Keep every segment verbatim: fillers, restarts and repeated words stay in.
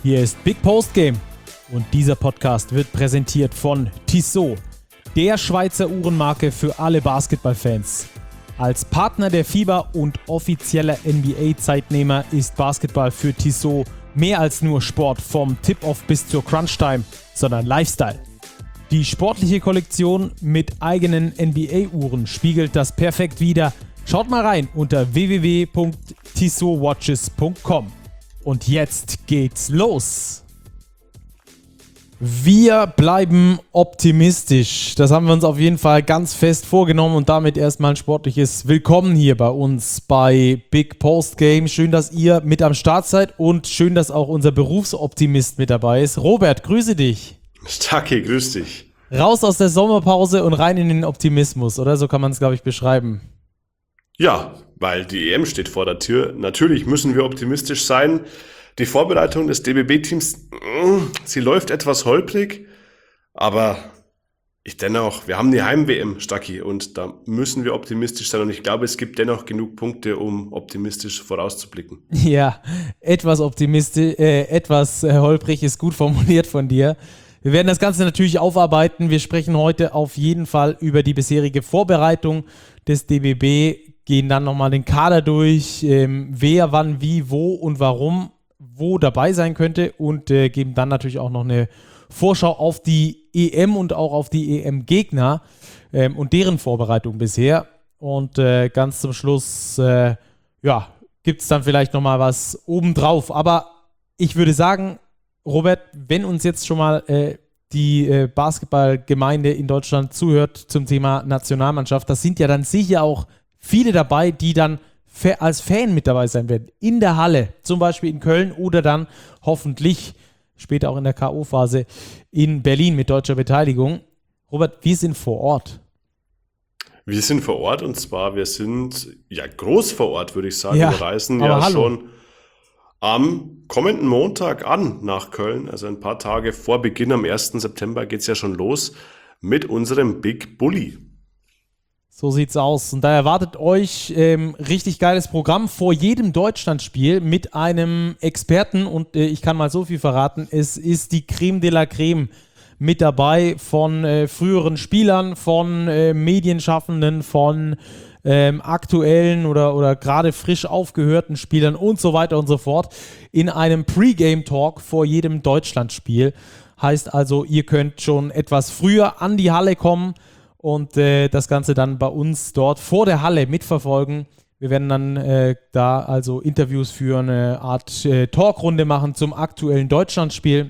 Hier ist Big Post Game und dieser Podcast wird präsentiert von Tissot, der Schweizer Uhrenmarke für alle Basketballfans. Als Partner der FIBA und offizieller N B A-Zeitnehmer ist Basketball für Tissot mehr als nur Sport vom Tip-Off bis zur Crunch-Time, sondern Lifestyle. Die sportliche Kollektion mit eigenen N B A-Uhren spiegelt das perfekt wider. Schaut mal rein unter w w w punkt tissot watches punkt com. Und jetzt geht's los. Wir bleiben optimistisch. Das haben wir uns auf jeden Fall ganz fest vorgenommen und damit erstmal ein sportliches Willkommen hier bei uns bei Big Post Game. Schön, dass ihr mit am Start seid und schön, dass auch unser Berufsoptimist mit dabei ist. Robert, grüße dich. Stacki, grüß dich. Raus aus der Sommerpause und rein in den Optimismus, oder? So kann man es, glaube ich, beschreiben. Ja, weil die E M steht vor der Tür. Natürlich müssen wir optimistisch sein. Die Vorbereitung des D B B-Teams, sie läuft etwas holprig, aber ich dennoch, wir haben die Heim-W M, Stacki, und da müssen wir optimistisch sein und ich glaube, es gibt dennoch genug Punkte, um optimistisch vorauszublicken. Ja, etwas optimistisch, äh, etwas äh, holprig ist gut formuliert von dir. Wir werden das Ganze natürlich aufarbeiten. Wir sprechen heute auf jeden Fall über die bisherige Vorbereitung des D B B, gehen dann nochmal den Kader durch, ähm, wer, wann, wie, wo und warum wo dabei sein könnte und äh, geben dann natürlich auch noch eine Vorschau auf die E M und auch auf die E M-Gegner ähm, und deren Vorbereitung bisher. Und äh, ganz zum Schluss, äh, ja, gibt es dann vielleicht nochmal was obendrauf. Aber ich würde sagen, Robert, wenn uns jetzt schon mal äh, die äh, Basketballgemeinde in Deutschland zuhört zum Thema Nationalmannschaft, das sind ja dann sicher auch viele dabei, die dann als Fan mit dabei sein werden, in der Halle, zum Beispiel in Köln oder dann hoffentlich später auch in der K O-Phase in Berlin mit deutscher Beteiligung. Robert, wir sind vor Ort. Wir sind vor Ort und zwar, wir sind ja groß vor Ort, würde ich sagen. Ja, wir reisen aber ja hallo. schon am kommenden Montag an nach Köln, also ein paar Tage vor Beginn, am ersten September geht es ja schon los mit unserem Big Bully. So sieht's aus. Und da erwartet euch ähm, richtig geiles Programm vor jedem Deutschlandspiel mit einem Experten. Und äh, ich kann mal so viel verraten, es ist die Creme de la Creme mit dabei von äh, früheren Spielern, von äh, Medienschaffenden, von ähm, aktuellen oder, oder gerade frisch aufgehörten Spielern und so weiter und so fort in einem Pre-Game-Talk vor jedem Deutschlandspiel. Heißt also, ihr könnt schon etwas früher an die Halle kommen und äh, das Ganze dann bei uns dort vor der Halle mitverfolgen. Wir werden dann äh, da also Interviews führen, eine Art äh, Talkrunde machen zum aktuellen Deutschlandspiel,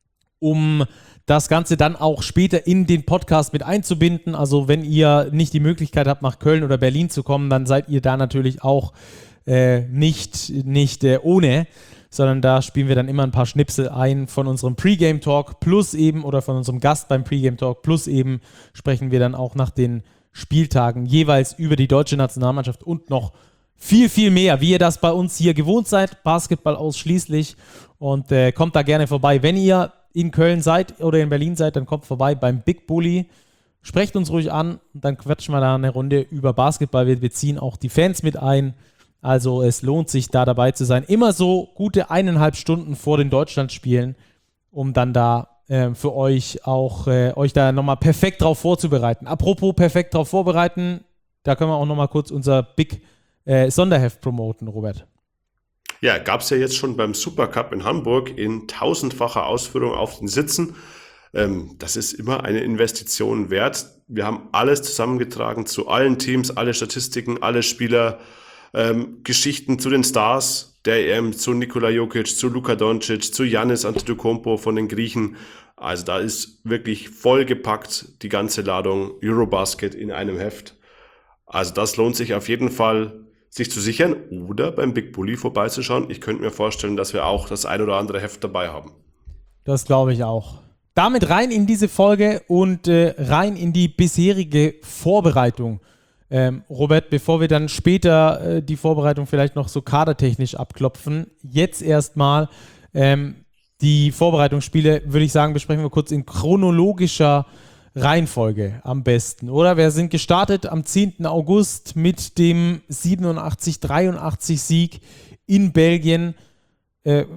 um das Ganze dann auch später in den Podcast mit einzubinden. Also wenn ihr nicht die Möglichkeit habt, nach Köln oder Berlin zu kommen, dann seid ihr da natürlich auch äh, nicht, nicht äh, ohne, sondern da spielen wir dann immer ein paar Schnipsel ein von unserem Pre-Game-Talk plus eben, oder von unserem Gast beim Pre-Game-Talk plus eben sprechen wir dann auch nach den Spieltagen jeweils über die deutsche Nationalmannschaft und noch viel, viel mehr, wie ihr das bei uns hier gewohnt seid, Basketball ausschließlich, und äh, kommt da gerne vorbei. Wenn ihr in Köln seid oder in Berlin seid, dann kommt vorbei beim Big Bully, sprecht uns ruhig an und dann quatschen wir da eine Runde über Basketball. Wir, wir ziehen auch die Fans mit ein. Also es lohnt sich, da dabei zu sein. Immer so gute eineinhalb Stunden vor den Deutschlandspielen, um dann da äh, für euch auch, äh, euch da nochmal perfekt drauf vorzubereiten. Apropos perfekt drauf vorbereiten, da können wir auch nochmal kurz unser Big äh, Sonderheft promoten, Robert. Ja, gab es ja jetzt schon beim Supercup in Hamburg in tausendfacher Ausführung auf den Sitzen. Ähm, das ist immer eine Investition wert. Wir haben alles zusammengetragen zu allen Teams, alle Statistiken, alle Spieler, Ähm, Geschichten zu den Stars der E M, zu Nikola Jokic, zu Luka Doncic, zu Giannis Antetokounmpo von den Griechen. Also da ist wirklich vollgepackt die ganze Ladung Eurobasket in einem Heft. Also das lohnt sich auf jeden Fall, sich zu sichern oder beim Big Bully vorbeizuschauen. Ich könnte mir vorstellen, dass wir auch das ein oder andere Heft dabei haben. Das glaube ich auch. Damit rein in diese Folge und äh, rein in die bisherige Vorbereitung. Ähm, Robert, bevor wir dann später äh, die Vorbereitung vielleicht noch so kadertechnisch abklopfen, jetzt erstmal ähm, die Vorbereitungsspiele, würde ich sagen, besprechen wir kurz in chronologischer Reihenfolge am besten, oder? Wir sind gestartet am zehnten August mit dem siebenundachtzig dreiundachtzig Sieg in Belgien. Äh,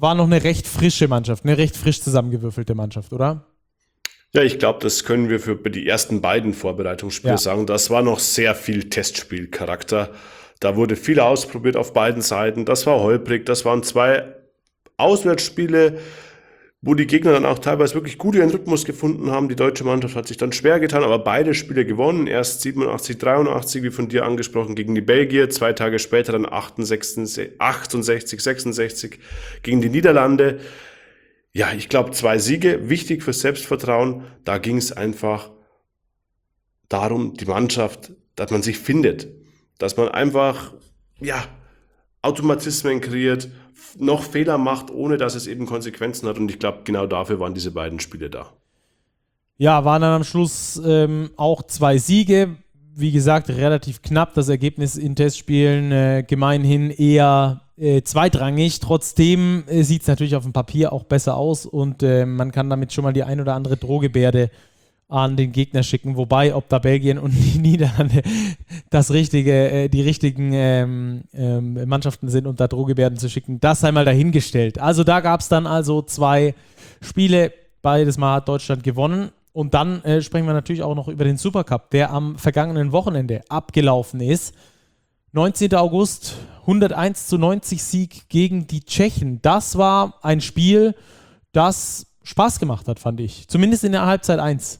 war noch eine recht frische Mannschaft, eine recht frisch zusammengewürfelte Mannschaft, oder? Ja, ich glaube, das können wir für die ersten beiden Vorbereitungsspiele Ja. sagen. Das war noch sehr viel Testspielcharakter. Da wurde viel ausprobiert auf beiden Seiten. Das war holprig. Das waren zwei Auswärtsspiele, wo die Gegner dann auch teilweise wirklich gut ihren Rhythmus gefunden haben. Die deutsche Mannschaft hat sich dann schwer getan, aber beide Spiele gewonnen. Erst siebenundachtzig, dreiundachtzig, wie von dir angesprochen, gegen die Belgier. Zwei Tage später dann achtundsechzig, achtundsechzig, sechsundsechzig gegen die Niederlande. Ja, ich glaube, zwei Siege, wichtig fürs Selbstvertrauen. Da ging es einfach darum, die Mannschaft, dass man sich findet. Dass man einfach, ja, Automatismen kreiert, noch Fehler macht, ohne dass es eben Konsequenzen hat. Und ich glaube, genau dafür waren diese beiden Spiele da. Ja, waren dann am Schluss ähm, auch zwei Siege. Wie gesagt, relativ knapp. Das Ergebnis in Testspielen äh, gemeinhin eher äh, zweitrangig. Trotzdem äh, sieht es natürlich auf dem Papier auch besser aus und äh, man kann damit schon mal die ein oder andere Drohgebärde an den Gegner schicken, wobei, ob da Belgien und die Niederlande das richtige, äh, die richtigen ähm, ähm, Mannschaften sind, um da Drohgebärden zu schicken, das sei mal dahingestellt. Also da gab es dann also zwei Spiele, beides Mal hat Deutschland gewonnen und dann äh, sprechen wir natürlich auch noch über den Supercup, der am vergangenen Wochenende abgelaufen ist. neunzehnten August, hunderteins zu neunzig Sieg gegen die Tschechen. Das war ein Spiel, das Spaß gemacht hat, fand ich. Zumindest in der Halbzeit eins.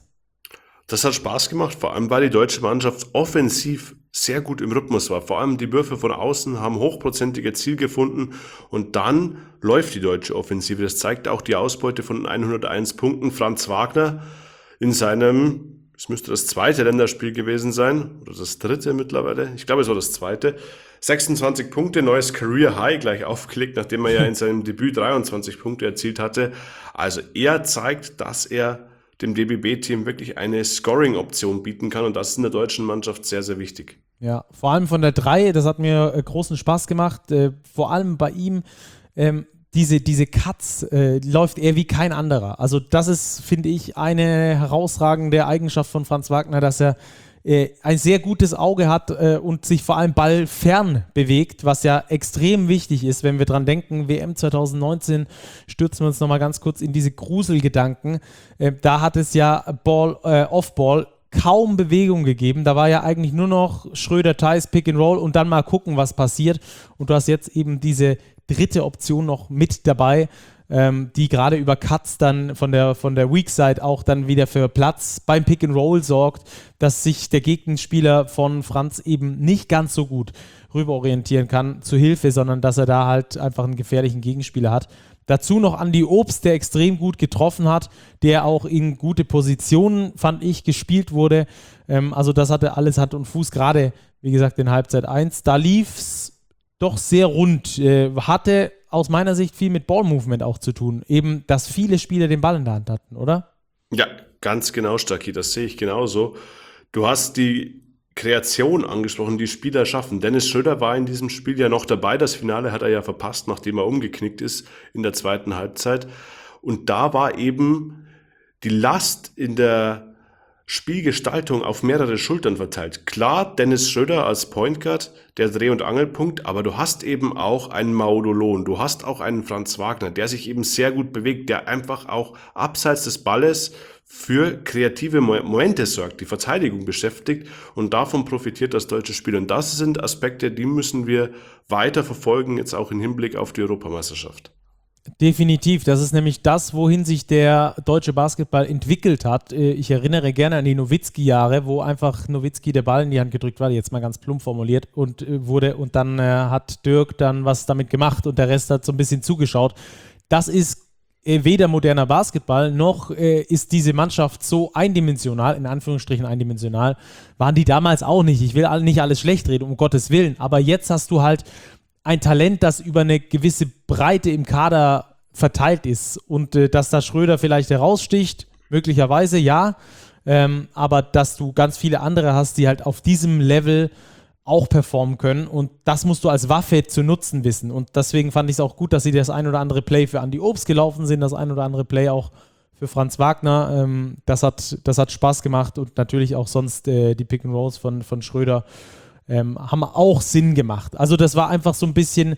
Das hat Spaß gemacht, vor allem weil die deutsche Mannschaft offensiv sehr gut im Rhythmus war. Vor allem die Würfe von außen haben hochprozentige Ziel gefunden und dann läuft die deutsche Offensive. Das zeigt auch die Ausbeute von hunderteins Punkten. Franz Wagner in seinem, es müsste das zweite Länderspiel gewesen sein, oder das dritte mittlerweile, ich glaube es war das zweite, sechsundzwanzig Punkte, neues Career High gleich aufgelegt, nachdem er ja in seinem Debüt dreiundzwanzig Punkte erzielt hatte. Also er zeigt, dass er dem D B B-Team wirklich eine Scoring-Option bieten kann und das ist in der deutschen Mannschaft sehr, sehr wichtig. Ja, vor allem von der drei, das hat mir äh, großen Spaß gemacht, äh, vor allem bei ihm, ähm, diese, diese Cuts äh, läuft er wie kein anderer. Also das ist, finde ich, eine herausragende Eigenschaft von Franz Wagner, dass er äh, ein sehr gutes Auge hat äh, und sich vor allem ballfern bewegt, was ja extrem wichtig ist, wenn wir dran denken, W M zwanzig neunzehn, stürzen wir uns nochmal ganz kurz in diese Gruselgedanken. Äh, da hat es ja Ball, äh, Off-Ball kaum Bewegung gegeben. Da war ja eigentlich nur noch Schröder-Theis, Pick and Roll und dann mal gucken, was passiert. Und du hast jetzt eben diese dritte Option noch mit dabei, ähm, die gerade über Cuts dann von der, von der Weak Side auch dann wieder für Platz beim Pick and Roll sorgt, dass sich der Gegenspieler von Franz eben nicht ganz so gut rüberorientieren kann zu Hilfe, sondern dass er da halt einfach einen gefährlichen Gegenspieler hat. Dazu noch Andi Obst, der extrem gut getroffen hat, der auch in gute Positionen, fand ich, gespielt wurde. Ähm, also das hatte alles Hand und Fuß, gerade, wie gesagt, in Halbzeit eins. Da lief es doch sehr rund. Äh, hatte aus meiner Sicht viel mit Ball-Movement auch zu tun. Eben, dass viele Spieler den Ball in der Hand hatten, oder? Ja, ganz genau, Stacki, das sehe ich genauso. Du hast die Kreation angesprochen, die Spieler schaffen. Dennis Schröder war in diesem Spiel ja noch dabei. Das Finale hat er ja verpasst, nachdem er umgeknickt ist in der zweiten Halbzeit. Und da war eben die Last in der Spielgestaltung auf mehrere Schultern verteilt. Klar, Dennis Schröder als Point Guard, der Dreh- und Angelpunkt, aber du hast eben auch einen Maudolon, du hast auch einen Franz Wagner, der sich eben sehr gut bewegt, der einfach auch abseits des Balles für kreative Momente sorgt, die Verteidigung beschäftigt und davon profitiert das deutsche Spiel. Und das sind Aspekte, die müssen wir weiter verfolgen, jetzt auch im Hinblick auf die Europameisterschaft. Definitiv, das ist nämlich das, wohin sich der deutsche Basketball entwickelt hat. Ich erinnere gerne an die Nowitzki-Jahre, wo einfach Nowitzki der Ball in die Hand gedrückt war, jetzt mal ganz plump formuliert, und wurde und dann äh, hat Dirk dann was damit gemacht und der Rest hat so ein bisschen zugeschaut. Das ist äh, weder moderner Basketball, noch äh, ist diese Mannschaft so eindimensional, in Anführungsstrichen eindimensional, waren die damals auch nicht. Ich will nicht alles schlecht reden, um Gottes Willen, aber jetzt hast du halt ein Talent, das über eine gewisse Breite im Kader verteilt ist und äh, dass da Schröder vielleicht heraussticht, möglicherweise ja, ähm, aber dass du ganz viele andere hast, die halt auf diesem Level auch performen können und das musst du als Waffe zu nutzen wissen und deswegen fand ich es auch gut, dass sie das ein oder andere Play für Andi Obst gelaufen sind, das ein oder andere Play auch für Franz Wagner, ähm, das hat, das hat Spaß gemacht und natürlich auch sonst äh, die Pick and Rolls von, von Schröder Ähm, haben auch Sinn gemacht. Also das war einfach so ein bisschen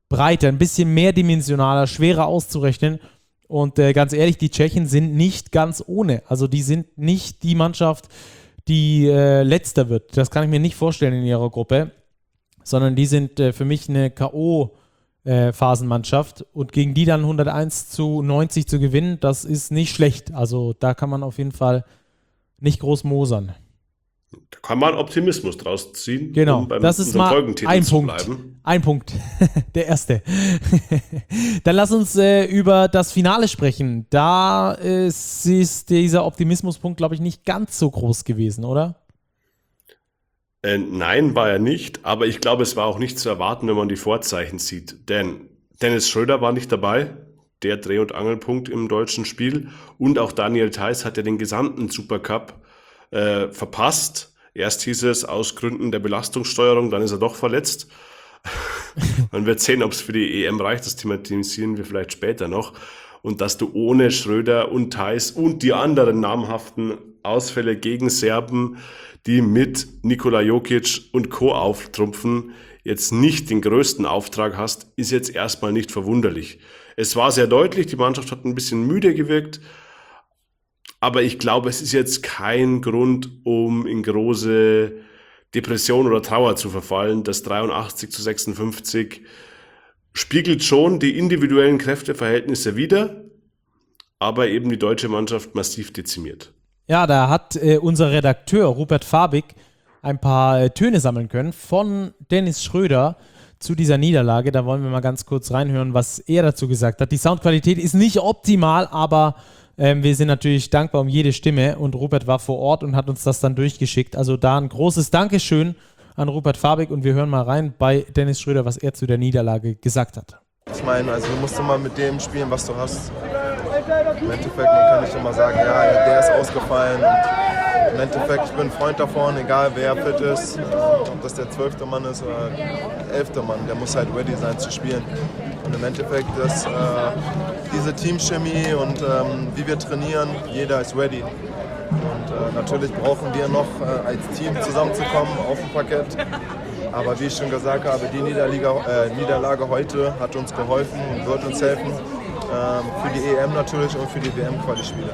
breiter, ein bisschen mehrdimensionaler, schwerer auszurechnen. Und äh, ganz ehrlich, die Tschechen sind nicht ganz ohne. Also die sind nicht die Mannschaft, die äh, letzter wird. Das kann ich mir nicht vorstellen in ihrer Gruppe, sondern die sind äh, für mich eine K O-Phasenmannschaft. Äh, und gegen die dann hunderteins zu neunzig zu gewinnen, das ist nicht schlecht. Also da kann man auf jeden Fall nicht groß mosern. Da kann man Optimismus draus ziehen, genau, um beim das ist mal ein zu Punkt. bleiben. Ein Punkt, der erste. Dann lass uns äh, über das Finale sprechen. Da äh, ist dieser Optimismuspunkt, glaube ich, nicht ganz so groß gewesen, oder? Äh, nein, war er nicht, aber ich glaube, es war auch nicht zu erwarten, wenn man die Vorzeichen sieht. Denn Dennis Schröder war nicht dabei, der Dreh- und Angelpunkt im deutschen Spiel. Und auch Daniel Theiss hat ja den gesamten Supercup äh, verpasst. Erst hieß es aus Gründen der Belastungssteuerung, dann ist er doch verletzt. Man wird sehen, ob es für die E M reicht, das thematisieren wir vielleicht später noch. Und dass du ohne Schröder und Theiss und die anderen namhaften Ausfälle gegen Serben, die mit Nikola Jokic und Co. auftrumpfen, jetzt nicht den größten Auftrag hast, ist jetzt erstmal nicht verwunderlich. Es war sehr deutlich, die Mannschaft hat ein bisschen müde gewirkt, aber ich glaube, es ist jetzt kein Grund, um in große Depression oder Trauer zu verfallen. Das dreiundachtzig zu sechsundfünfzig spiegelt schon die individuellen Kräfteverhältnisse wider, aber eben die deutsche Mannschaft massiv dezimiert. Ja, da hat äh, unser Redakteur Rupert Fabig ein paar äh, Töne sammeln können von Dennis Schröder zu dieser Niederlage. Da wollen wir mal ganz kurz reinhören, was er dazu gesagt hat. Die Soundqualität ist nicht optimal, aber ähm, wir sind natürlich dankbar um jede Stimme und Rupert war vor Ort und hat uns das dann durchgeschickt. Also da ein großes Dankeschön an Rupert Fabig und wir hören mal rein bei Dennis Schröder, was er zu der Niederlage gesagt hat. Ich meine, also du musst immer mit dem spielen, was du hast. Im Endeffekt, man kann nicht immer sagen, ja, der ist ausgefallen. Und im Endeffekt, ich bin ein Freund davon, egal wer fit ist, ob das der zwölfte Mann ist oder der elfte Mann, der muss halt ready sein zu spielen. Und im Endeffekt ist äh, diese Teamchemie und ähm, wie wir trainieren, jeder ist ready. Und äh, natürlich brauchen wir noch äh, als Team zusammenzukommen auf dem Parkett. Aber wie ich schon gesagt habe, die Niederliga, äh, Niederlage heute hat uns geholfen und wird uns helfen. Ähm, für die E M natürlich und für die W M-Quali-Spiele.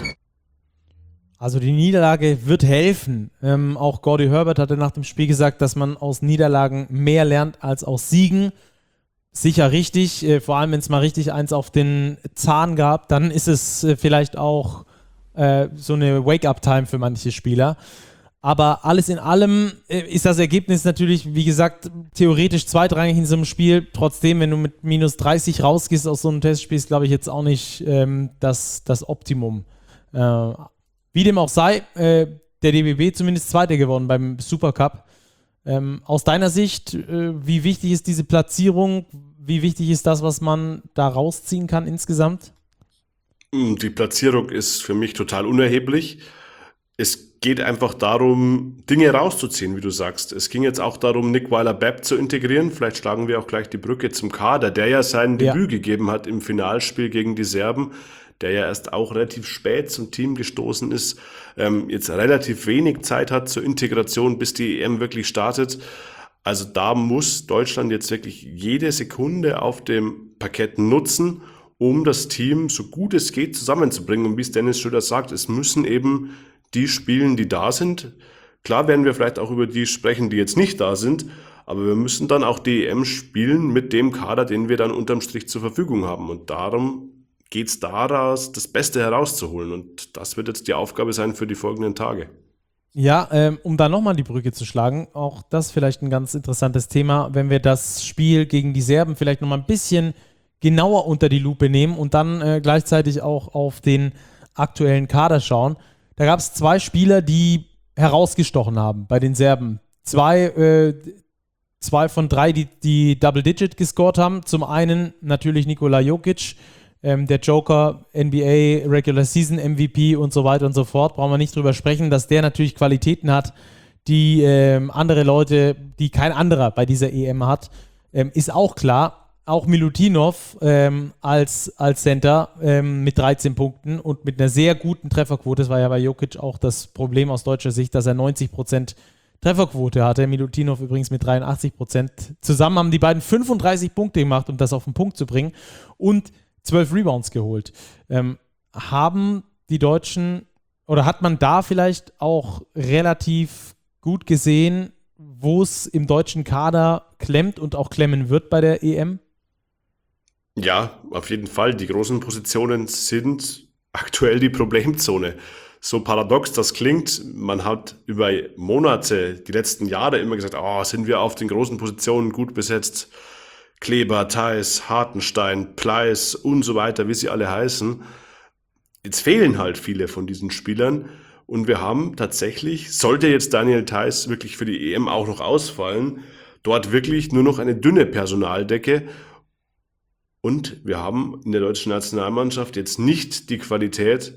Also die Niederlage wird helfen. Ähm, auch Gordy Herbert hatte nach dem Spiel gesagt, dass man aus Niederlagen mehr lernt als aus Siegen. Sicher richtig, äh, vor allem wenn es mal richtig eins auf den Zahn gab, dann ist es äh, vielleicht auch äh, so eine Wake-up-Time für manche Spieler. Aber alles in allem äh, ist das Ergebnis natürlich, wie gesagt, theoretisch zweitrangig in so einem Spiel. Trotzdem, wenn du mit minus dreißig rausgehst aus so einem Testspiel, ist, glaube ich, jetzt auch nicht ähm, das, das Optimum. Äh, wie dem auch sei, äh, der D B B zumindest Zweiter geworden beim Supercup. Ähm, aus deiner Sicht, äh, wie wichtig ist diese Platzierung? Wie wichtig ist das, was man da rausziehen kann insgesamt? Die Platzierung ist für mich total unerheblich. Es geht einfach darum, Dinge rauszuziehen, wie du sagst. Es ging jetzt auch darum, Nick Weiler-Babb zu integrieren. Vielleicht schlagen wir auch gleich die Brücke zum Kader, der ja sein Ja. Debüt gegeben hat im Finalspiel gegen die Serben, der ja erst auch relativ spät zum Team gestoßen ist, ähm, jetzt relativ wenig Zeit hat zur Integration, bis die E M wirklich startet. Also da muss Deutschland jetzt wirklich jede Sekunde auf dem Parkett nutzen, um das Team so gut es geht zusammenzubringen. Und wie es Dennis Schröder sagt, es müssen eben die spielen, die da sind. Klar werden wir vielleicht auch über die sprechen, die jetzt nicht da sind, aber wir müssen dann auch die E M spielen mit dem Kader, den wir dann unterm Strich zur Verfügung haben. Und darum geht es daraus, das Beste herauszuholen. Und das wird jetzt die Aufgabe sein für die folgenden Tage. Ja, ähm, um da nochmal die Brücke zu schlagen, auch das vielleicht ein ganz interessantes Thema, wenn wir das Spiel gegen die Serben vielleicht nochmal ein bisschen genauer unter die Lupe nehmen und dann äh, gleichzeitig auch auf den aktuellen Kader schauen. Da gab es zwei Spieler, die herausgestochen haben bei den Serben. Zwei, äh, zwei von drei, die, die Double-Digit gescored haben. Zum einen natürlich Nikola Jokic, ähm, der Joker, N B A, Regular Season M V P und so weiter und so fort. Brauchen wir nicht drüber sprechen, dass der natürlich Qualitäten hat, die ähm, andere Leute, die kein anderer bei dieser E M hat. Ähm, ist auch klar. Auch Milutinov ähm, als, als Center ähm, mit dreizehn Punkten und mit einer sehr guten Trefferquote. Das war ja bei Jokic auch das Problem aus deutscher Sicht, dass er neunzig Prozent Trefferquote hatte Milutinov übrigens mit dreiundachtzig Prozent. Zusammen haben die beiden fünfunddreißig Punkte gemacht, um das auf den Punkt zu bringen und zwölf Rebounds geholt. Ähm, haben die Deutschen oder hat man da vielleicht auch relativ gut gesehen, wo es im deutschen Kader klemmt und auch klemmen wird bei der E M? Ja, auf jeden Fall. Die großen Positionen sind aktuell die Problemzone. So paradox das klingt, man hat über Monate, die letzten Jahre immer gesagt, oh, sind wir auf den großen Positionen gut besetzt. Kleber, Theis, Hartenstein, Pleiss und so weiter, wie sie alle heißen. Jetzt fehlen halt viele von diesen Spielern und wir haben tatsächlich, sollte jetzt Daniel Theis wirklich für die E M auch noch ausfallen, dort wirklich nur noch eine dünne Personaldecke. Und wir haben in der deutschen Nationalmannschaft jetzt nicht die Qualität,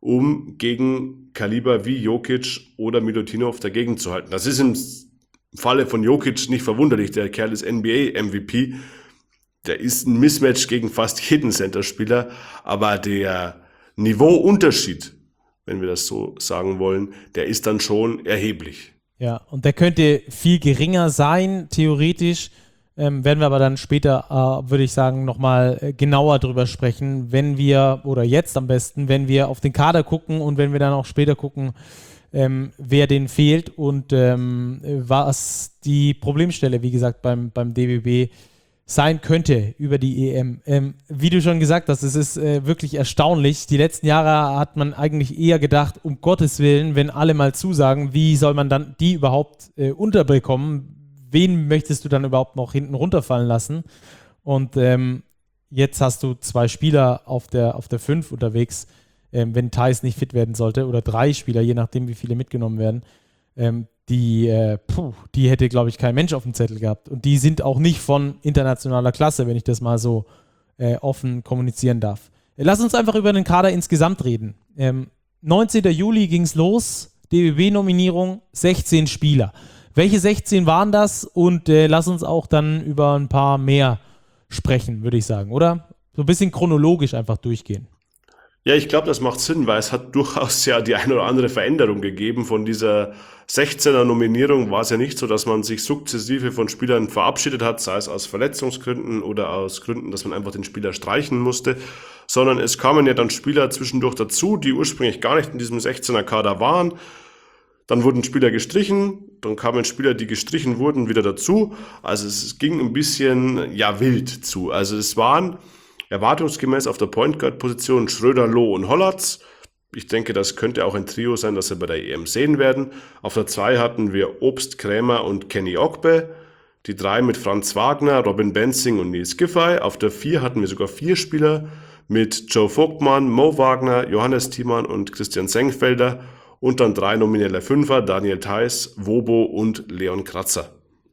um gegen Kaliber wie Jokic oder Milutinov dagegen zu halten. Das ist im Falle von Jokic nicht verwunderlich. Der Kerl ist N B A M V P. Der ist ein Mismatch gegen fast jeden Centerspieler. Aber der Niveauunterschied, wenn wir das so sagen wollen, der ist dann schon erheblich. Ja, und der könnte viel geringer sein, theoretisch. Ähm, werden wir aber dann später, äh, würde ich sagen, nochmal äh, genauer drüber sprechen, wenn wir, oder jetzt am besten, wenn wir auf den Kader gucken und wenn wir dann auch später gucken, ähm, wer denen fehlt und ähm, was die Problemstelle, wie gesagt, beim, beim D B B sein könnte über die E M. Ähm, wie du schon gesagt hast, es ist äh, wirklich erstaunlich. Die letzten Jahre hat man eigentlich eher gedacht, um Gottes Willen, wenn alle mal zusagen, wie soll man dann die überhaupt äh, unterbekommen? Wen möchtest du dann überhaupt noch hinten runterfallen lassen? Und ähm, jetzt hast du zwei Spieler auf der, auf der fünf unterwegs, ähm, wenn Theis nicht fit werden sollte, oder drei Spieler, je nachdem, wie viele mitgenommen werden, ähm, die, äh, puh, die hätte, glaube ich, kein Mensch auf dem Zettel gehabt. Und die sind auch nicht von internationaler Klasse, wenn ich das mal so äh, offen kommunizieren darf. Lass uns einfach über den Kader insgesamt reden. Ähm, neunzehnten Juli ging es los, D B B-Nominierung, sechzehn Spieler. Welche sechzehn waren das? Und äh, lass uns auch dann über ein paar mehr sprechen, würde ich sagen, oder? So ein bisschen chronologisch einfach durchgehen. Ja, ich glaube, das macht Sinn, weil es hat durchaus ja die eine oder andere Veränderung gegeben. Von dieser sechzehner Nominierung war es ja nicht so, dass man sich sukzessive von Spielern verabschiedet hat, sei es aus Verletzungsgründen oder aus Gründen, dass man einfach den Spieler streichen musste, sondern es kamen ja dann Spieler zwischendurch dazu, die ursprünglich gar nicht in diesem sechzehner Kader waren. Dann wurden Spieler gestrichen, dann kamen Spieler, die gestrichen wurden, wieder dazu. Also es ging ein bisschen, ja, wild zu. Also es waren erwartungsgemäß auf der Point Guard Position Schröder, Loh und Hollatz. Ich denke, das könnte auch ein Trio sein, das wir bei der E M sehen werden. Auf der zwei hatten wir Obst, Krämer und Kenny Ogbe. Die drei mit Franz Wagner, Robin Benzing und Nils Giffey. Auf der vier hatten wir sogar vier Spieler mit Joe Vogtmann, Mo Wagner, Johannes Thiemann und Christian Senkfelder. Und dann drei nominelle Fünfer, Daniel Theis, Wobo und Leon Kratzer.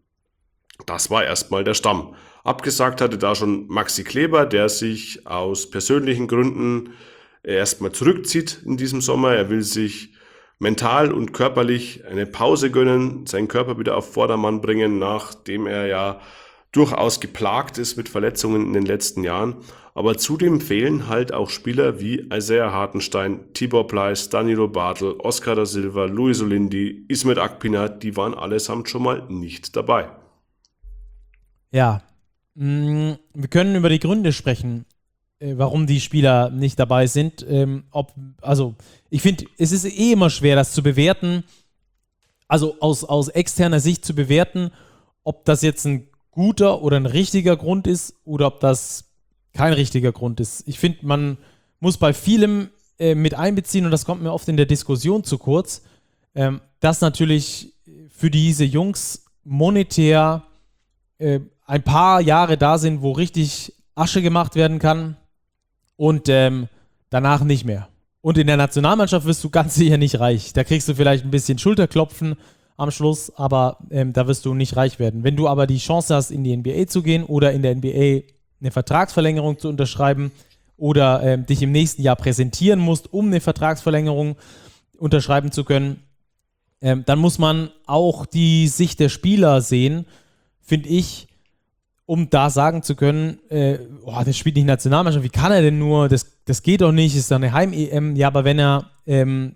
Das war erstmal der Stamm. Abgesagt hatte da schon Maxi Kleber, der sich aus persönlichen Gründen erstmal zurückzieht in diesem Sommer. Er will sich mental und körperlich eine Pause gönnen, seinen Körper wieder auf Vordermann bringen, nachdem er ja durchaus geplagt ist mit Verletzungen in den letzten Jahren. Aber zudem fehlen halt auch Spieler wie Isaiah Hartenstein, Tibor Pleiss, Danilo Bartel, Oscar da Silva, Luis Olindi, Ismet Akpina, die waren allesamt schon mal nicht dabei. Ja, mh, wir können über die Gründe sprechen, äh, warum die Spieler nicht dabei sind. Ähm, ob, also ich finde, es ist eh immer schwer, das zu bewerten, also aus, aus externer Sicht zu bewerten, ob das jetzt ein guter oder ein richtiger Grund ist oder ob das kein richtiger Grund ist. Ich finde, man muss bei vielem äh, mit einbeziehen, und das kommt mir oft in der Diskussion zu kurz, ähm, dass natürlich für diese Jungs monetär äh, ein paar Jahre da sind, wo richtig Asche gemacht werden kann und ähm, danach nicht mehr. Und in der Nationalmannschaft wirst du ganz sicher nicht reich. Da kriegst du vielleicht ein bisschen Schulterklopfen am Schluss, aber ähm, da wirst du nicht reich werden. Wenn du aber die Chance hast, in die N B A zu gehen oder in der N B A eine Vertragsverlängerung zu unterschreiben oder ähm, dich im nächsten Jahr präsentieren musst, um eine Vertragsverlängerung unterschreiben zu können, ähm, dann muss man auch die Sicht der Spieler sehen, finde ich, um da sagen zu können, äh, oh, der spielt nicht Nationalmannschaft, wie kann er denn nur, das, das geht doch nicht, ist doch eine Heim-E M, ja, aber wenn er ähm,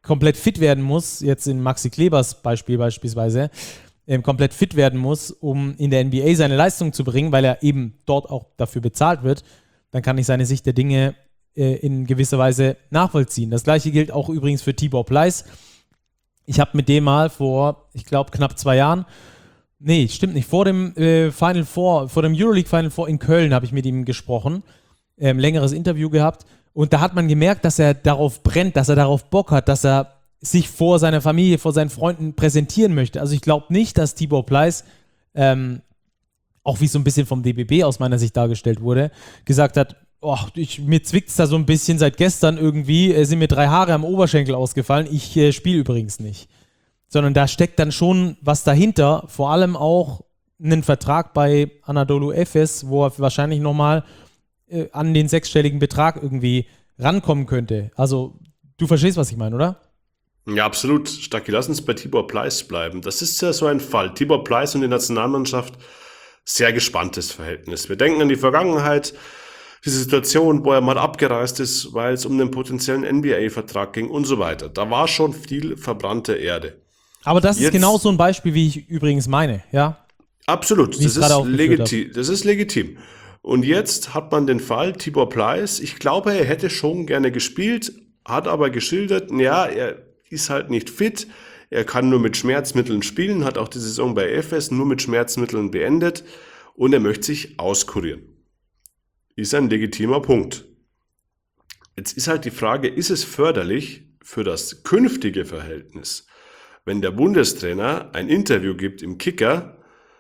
komplett fit werden muss, jetzt in Maxi Klebers Beispiel beispielsweise, ähm, komplett fit werden muss, um in der N B A seine Leistung zu bringen, weil er eben dort auch dafür bezahlt wird, dann kann ich seine Sicht der Dinge äh, in gewisser Weise nachvollziehen. Das gleiche gilt auch übrigens für Tibor Pleiss. Ich habe mit dem mal vor, ich glaube, knapp zwei Jahren, nee, stimmt nicht, vor dem äh, Final Four, vor dem Euroleague Final Four in Köln habe ich mit ihm gesprochen, ähm, längeres Interview gehabt. Und da hat man gemerkt, dass er darauf brennt, dass er darauf Bock hat, dass er sich vor seiner Familie, vor seinen Freunden präsentieren möchte. Also ich glaube nicht, dass Tibor Pleiss, ähm, auch wie es so ein bisschen vom D B B aus meiner Sicht dargestellt wurde, gesagt hat, oh, ich, mir zwickt es da so ein bisschen seit gestern irgendwie, äh, sind mir drei Haare am Oberschenkel ausgefallen, ich äh, spiele übrigens nicht. Sondern da steckt dann schon was dahinter, vor allem auch einen Vertrag bei Anadolu Efes, wo er wahrscheinlich nochmal an den sechsstelligen Betrag irgendwie rankommen könnte. Also, du verstehst, was ich meine, oder? Ja, absolut. Stacki, lass uns bei Tibor Pleiss bleiben. Das ist ja so ein Fall. Tibor Pleiss und die Nationalmannschaft, sehr gespanntes Verhältnis. Wir denken an die Vergangenheit, diese Situation, wo er mal abgereist ist, weil es um den potenziellen N B A-Vertrag ging und so weiter. Da war schon viel verbrannte Erde. Aber das Jetzt, ist genau so ein Beispiel, wie ich übrigens meine, ja? Absolut. Das ist, legiti- das ist legitim. Und jetzt hat man den Fall Tibor Pleiss. Ich glaube, er hätte schon gerne gespielt, hat aber geschildert, ja, er ist halt nicht fit, er kann nur mit Schmerzmitteln spielen, hat auch die Saison bei Efes nur mit Schmerzmitteln beendet und er möchte sich auskurieren. Ist ein legitimer Punkt. Jetzt ist halt die Frage, ist es förderlich für das künftige Verhältnis, wenn der Bundestrainer ein Interview gibt im Kicker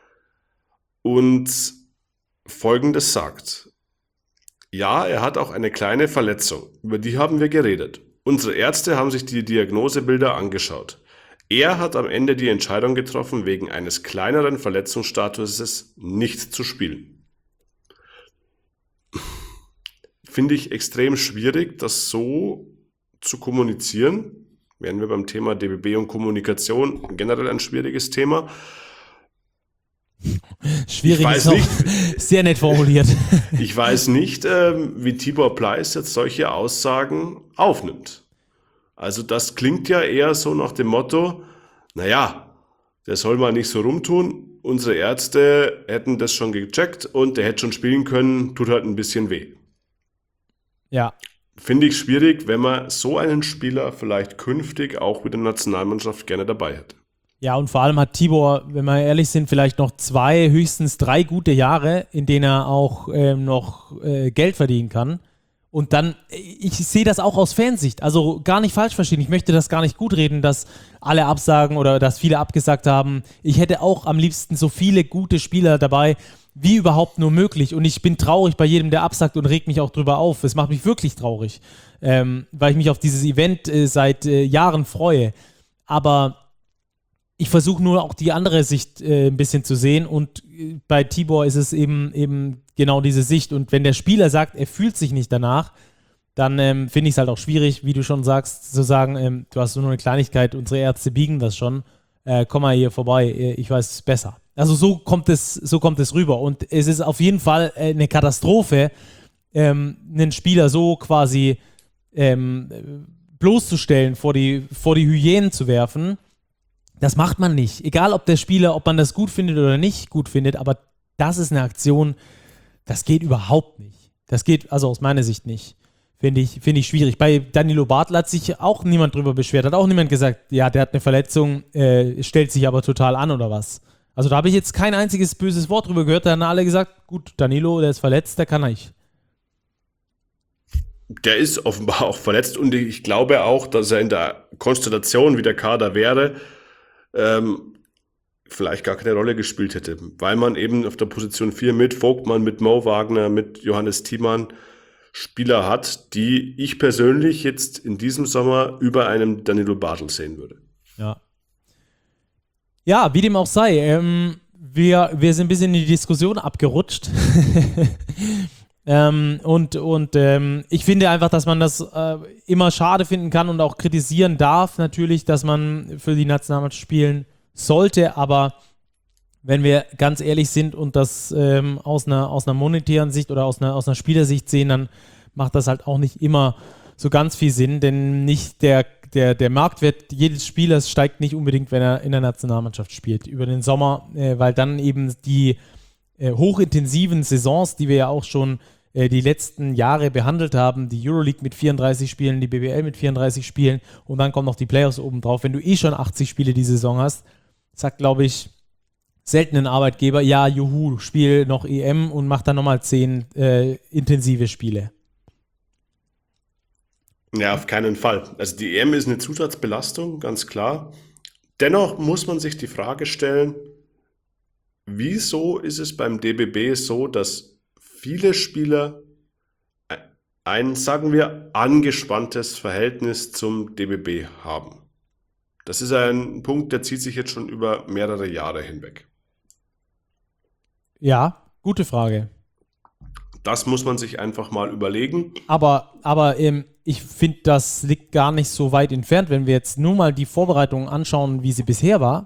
und Folgendes sagt. Ja, er hat auch eine kleine Verletzung. Über die haben wir geredet. Unsere Ärzte haben sich die Diagnosebilder angeschaut. Er hat am Ende die Entscheidung getroffen, wegen eines kleineren Verletzungsstatuses nicht zu spielen. Finde ich extrem schwierig, das so zu kommunizieren. Wären wir beim Thema D B B und Kommunikation generell ein schwieriges Thema. Schwierig ist noch sehr nett formuliert. Ich weiß nicht, ähm, wie Tibor Pleiss jetzt solche Aussagen aufnimmt. Also das klingt ja eher so nach dem Motto, naja, der soll mal nicht so rumtun, unsere Ärzte hätten das schon gecheckt und der hätte schon spielen können, tut halt ein bisschen weh. Ja. Finde ich schwierig, wenn man so einen Spieler vielleicht künftig auch mit der Nationalmannschaft gerne dabei hätte. Ja, und vor allem hat Tibor, wenn wir ehrlich sind, vielleicht noch zwei, höchstens drei gute Jahre, in denen er auch ähm, noch äh, Geld verdienen kann. Und dann, ich sehe das auch aus Fansicht, also gar nicht falsch verstehen. Ich möchte das gar nicht gut reden, dass alle absagen oder dass viele abgesagt haben. Ich hätte auch am liebsten so viele gute Spieler dabei, wie überhaupt nur möglich. Und ich bin traurig bei jedem, der absagt und regt mich auch drüber auf. Es macht mich wirklich traurig, ähm, weil ich mich auf dieses Event äh, seit äh, Jahren freue. Aber ich versuche nur auch die andere Sicht äh, ein bisschen zu sehen und äh, bei Tibor ist es eben, eben genau diese Sicht und wenn der Spieler sagt, er fühlt sich nicht danach, dann ähm, finde ich es halt auch schwierig, wie du schon sagst, zu sagen, ähm, du hast nur eine Kleinigkeit, unsere Ärzte biegen das schon, äh, komm mal hier vorbei, ich weiß es besser. Also so kommt es, so kommt es rüber und es ist auf jeden Fall äh, eine Katastrophe, ähm, einen Spieler so quasi ähm, bloßzustellen, vor die, vor die Hyänen zu werfen. Das macht man nicht. Egal, ob der Spieler, ob man das gut findet oder nicht gut findet, aber das ist eine Aktion, das geht überhaupt nicht. Das geht, also aus meiner Sicht nicht. Finde ich, finde ich schwierig. Bei Danilo Bartel hat sich auch niemand drüber beschwert, hat auch niemand gesagt, ja, der hat eine Verletzung, äh, stellt sich aber total an oder was. Also da habe ich jetzt kein einziges böses Wort drüber gehört, da haben alle gesagt, gut, Danilo, der ist verletzt, der kann nicht. Der ist offenbar auch verletzt und ich glaube auch, dass er in der Konstellation, wie der Kader wäre, ähm, vielleicht gar keine Rolle gespielt hätte, weil man eben auf der Position vier mit Vogtmann, mit Mo Wagner, mit Johannes Thiemann Spieler hat, die ich persönlich jetzt in diesem Sommer über einem Danilo Bartel sehen würde. Ja. Ja, wie dem auch sei. Ähm, wir, wir sind ein bisschen in die Diskussion abgerutscht. ähm, und und ähm, ich finde einfach, dass man das äh, immer schade finden kann und auch kritisieren darf natürlich, dass man für die Nationalmannschaft spielen sollte, aber wenn wir ganz ehrlich sind und das ähm, aus einer, aus einer monetären Sicht oder aus einer, aus einer Spielersicht sehen, dann macht das halt auch nicht immer so ganz viel Sinn, denn nicht der, der, der Marktwert jedes Spielers steigt nicht unbedingt, wenn er in der Nationalmannschaft spielt, über den Sommer, äh, weil dann eben die äh, hochintensiven Saisons, die wir ja auch schon äh, die letzten Jahre behandelt haben, die Euroleague mit vierunddreißig Spielen, die B B L mit vierunddreißig Spielen und dann kommen noch die Playoffs oben drauf. Wenn du eh schon achtzig Spiele die Saison hast, sagt, glaube ich, selten ein Arbeitgeber, ja, juhu, spiel noch E M und mach dann nochmal zehn äh, intensive Spiele. Ja, auf keinen Fall. Also die E M ist eine Zusatzbelastung, ganz klar. Dennoch muss man sich die Frage stellen, wieso ist es beim D B B so, dass viele Spieler ein, sagen wir, angespanntes Verhältnis zum D B B haben? Das ist ein Punkt, der zieht sich jetzt schon über mehrere Jahre hinweg. Ja, gute Frage. Das muss man sich einfach mal überlegen. Aber, aber ähm, ich finde, das liegt gar nicht so weit entfernt, wenn wir jetzt nur mal die Vorbereitung anschauen, wie sie bisher war.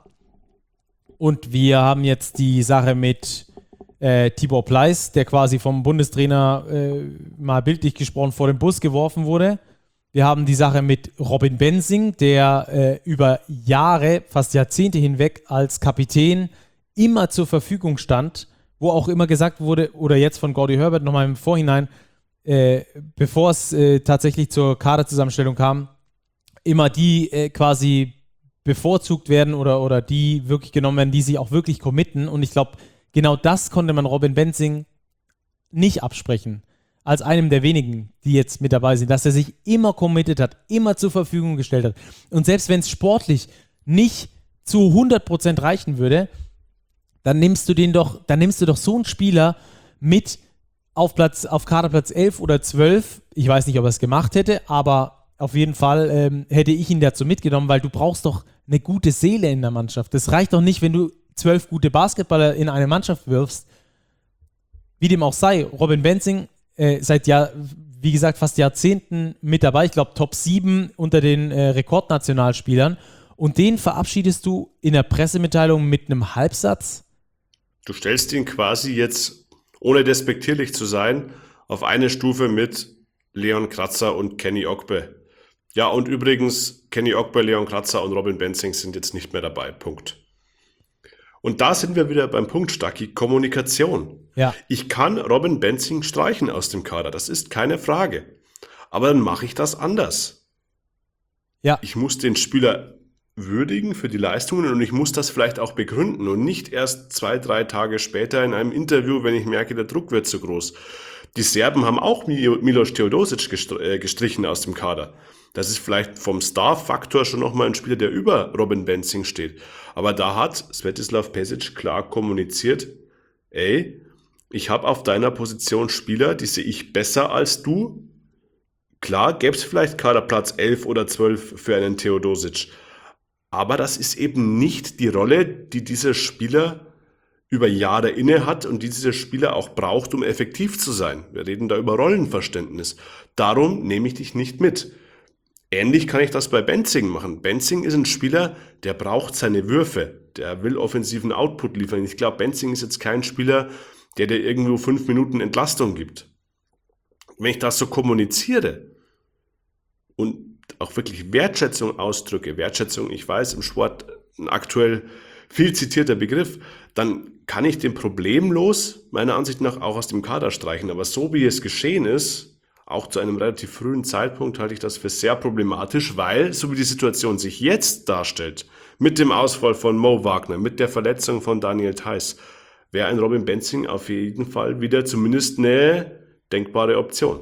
Und wir haben jetzt die Sache mit äh, Tibor Pleiss, der quasi vom Bundestrainer äh, mal bildlich gesprochen vor den Bus geworfen wurde. Wir haben die Sache mit Robin Benzing, der äh, über Jahre, fast Jahrzehnte hinweg als Kapitän immer zur Verfügung stand, wo auch immer gesagt wurde, oder jetzt von Gordy Herbert nochmal im Vorhinein, äh, bevor es äh, tatsächlich zur Kaderzusammenstellung kam, immer die äh, quasi bevorzugt werden oder, oder die wirklich genommen werden, die sich auch wirklich committen. Und ich glaube, genau das konnte man Robin Benzing nicht absprechen, als einem der wenigen, die jetzt mit dabei sind, dass er sich immer committed hat, immer zur Verfügung gestellt hat. Und selbst wenn es sportlich nicht zu hundert Prozent reichen würde, dann nimmst du den doch, dann nimmst du doch so einen Spieler mit auf Platz, auf Kaderplatz elf oder zwölf. Ich weiß nicht, ob er es gemacht hätte, aber auf jeden Fall ähm, hätte ich ihn dazu mitgenommen, weil du brauchst doch eine gute Seele in der Mannschaft. Das reicht doch nicht, wenn du zwölf gute Basketballer in eine Mannschaft wirfst. Wie dem auch sei, Robin Benzing äh, seit Jahr, wie gesagt, fast Jahrzehnten mit dabei. Ich glaube, Top sieben unter den äh, Rekordnationalspielern. Und den verabschiedest du in der Pressemitteilung mit einem Halbsatz? Du stellst ihn quasi jetzt, ohne despektierlich zu sein, auf eine Stufe mit Leon Kratzer und Kenny Ogbe. Ja, und übrigens, Kenny Ogbe, Leon Kratzer und Robin Benzing sind jetzt nicht mehr dabei. Punkt. Und da sind wir wieder beim Punkt, Stacki, Kommunikation. Ja. Ich kann Robin Benzing streichen aus dem Kader, das ist keine Frage. Aber dann mache ich das anders. Ja. Ich muss den Spieler würdigen für die Leistungen und ich muss das vielleicht auch begründen und nicht erst zwei, drei Tage später in einem Interview, wenn ich merke, der Druck wird zu groß. Die Serben haben auch Milos Teodosic gestrichen aus dem Kader. Das ist vielleicht vom Star-Faktor schon nochmal ein Spieler, der über Robin Benzing steht. Aber da hat Svetislav Pesic klar kommuniziert, ey, ich habe auf deiner Position Spieler, die sehe ich besser als du. Klar, gäbe es vielleicht Kaderplatz elf oder zwölf für einen Teodosic. Aber das ist eben nicht die Rolle, die dieser Spieler über Jahre inne hat und die dieser Spieler auch braucht, um effektiv zu sein. Wir reden da über Rollenverständnis. Darum nehme ich dich nicht mit. Ähnlich kann ich das bei Benzing machen. Benzing ist ein Spieler, der braucht seine Würfe. Der will offensiven Output liefern. Ich glaube, Benzing ist jetzt kein Spieler, der dir irgendwo fünf Minuten Entlastung gibt. Wenn ich das so kommuniziere und auch wirklich Wertschätzung ausdrücke, Wertschätzung, ich weiß, im Sport ein aktuell viel zitierter Begriff, dann kann ich den problemlos meiner Ansicht nach auch aus dem Kader streichen. Aber so wie es geschehen ist, auch zu einem relativ frühen Zeitpunkt, halte ich das für sehr problematisch, weil, so wie die Situation sich jetzt darstellt, mit dem Ausfall von Mo Wagner, mit der Verletzung von Daniel Theis, wäre ein Robin Benzing auf jeden Fall wieder zumindest eine denkbare Option.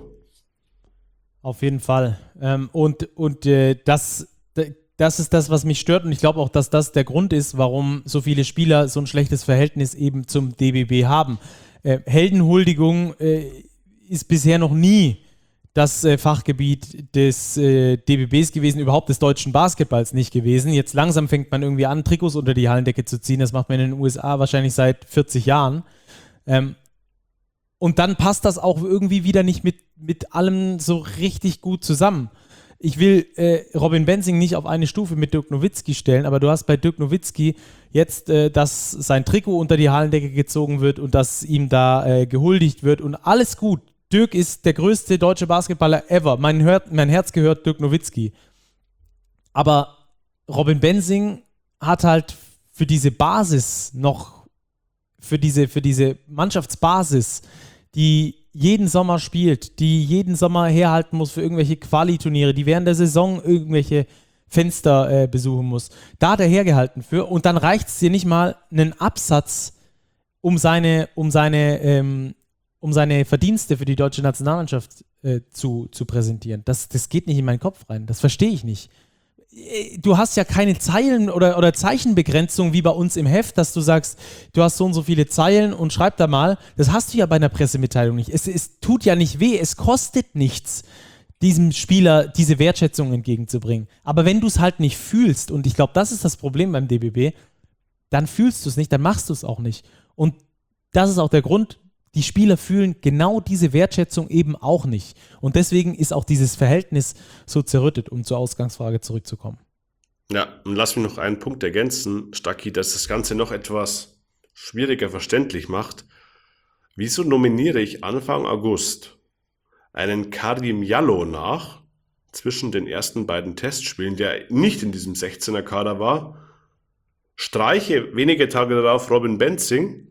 Auf jeden Fall. Ähm, und und äh, das, das ist das, was mich stört. Und ich glaube auch, dass das der Grund ist, warum so viele Spieler so ein schlechtes Verhältnis eben zum D B B haben. Äh, Heldenhuldigung äh, ist bisher noch nie das äh, Fachgebiet des äh, D B Bs gewesen, überhaupt des deutschen Basketballs nicht gewesen. Jetzt langsam fängt man irgendwie an, Trikots unter die Hallendecke zu ziehen. Das macht man in den U S A wahrscheinlich seit vierzig Jahren. Ähm, Und dann passt das auch irgendwie wieder nicht mit, mit allem so richtig gut zusammen. Ich will äh, Robin Benzing nicht auf eine Stufe mit Dirk Nowitzki stellen, aber du hast bei Dirk Nowitzki jetzt, äh, dass sein Trikot unter die Hallendecke gezogen wird und dass ihm da äh, gehuldigt wird und alles gut. Dirk ist der größte deutsche Basketballer ever. Mein, Hör- mein Herz gehört Dirk Nowitzki. Aber Robin Benzing hat halt für diese Basis noch, für diese, für diese Mannschaftsbasis, die jeden Sommer spielt, die jeden Sommer herhalten muss für irgendwelche Quali-Turniere, die während der Saison irgendwelche Fenster äh, besuchen muss. Da hat er hergehalten für und dann reicht es dir nicht mal einen Absatz, um seine, um seine, ähm, um seine Verdienste für die deutsche Nationalmannschaft äh, zu, zu präsentieren. Das, das geht nicht in meinen Kopf rein. Das verstehe ich nicht. Du hast ja keine Zeilen- oder, oder Zeichenbegrenzung wie bei uns im Heft, dass du sagst, du hast so und so viele Zeilen und schreib da mal. Das hast du ja bei einer Pressemitteilung nicht. Es, es tut ja nicht weh, es kostet nichts, diesem Spieler diese Wertschätzung entgegenzubringen. Aber wenn du es halt nicht fühlst, und ich glaube, das ist das Problem beim D B B, dann fühlst du es nicht, dann machst du es auch nicht. Und das ist auch der Grund, die Spieler fühlen genau diese Wertschätzung eben auch nicht. Und deswegen ist auch dieses Verhältnis so zerrüttet, um zur Ausgangsfrage zurückzukommen. Ja, und lass mich noch einen Punkt ergänzen, Stacki, dass das Ganze noch etwas schwieriger verständlich macht. Wieso nominiere ich Anfang August einen Karim Jallo nach, zwischen den ersten beiden Testspielen, der nicht in diesem sechzehner-Kader war, streiche wenige Tage darauf Robin Benzing,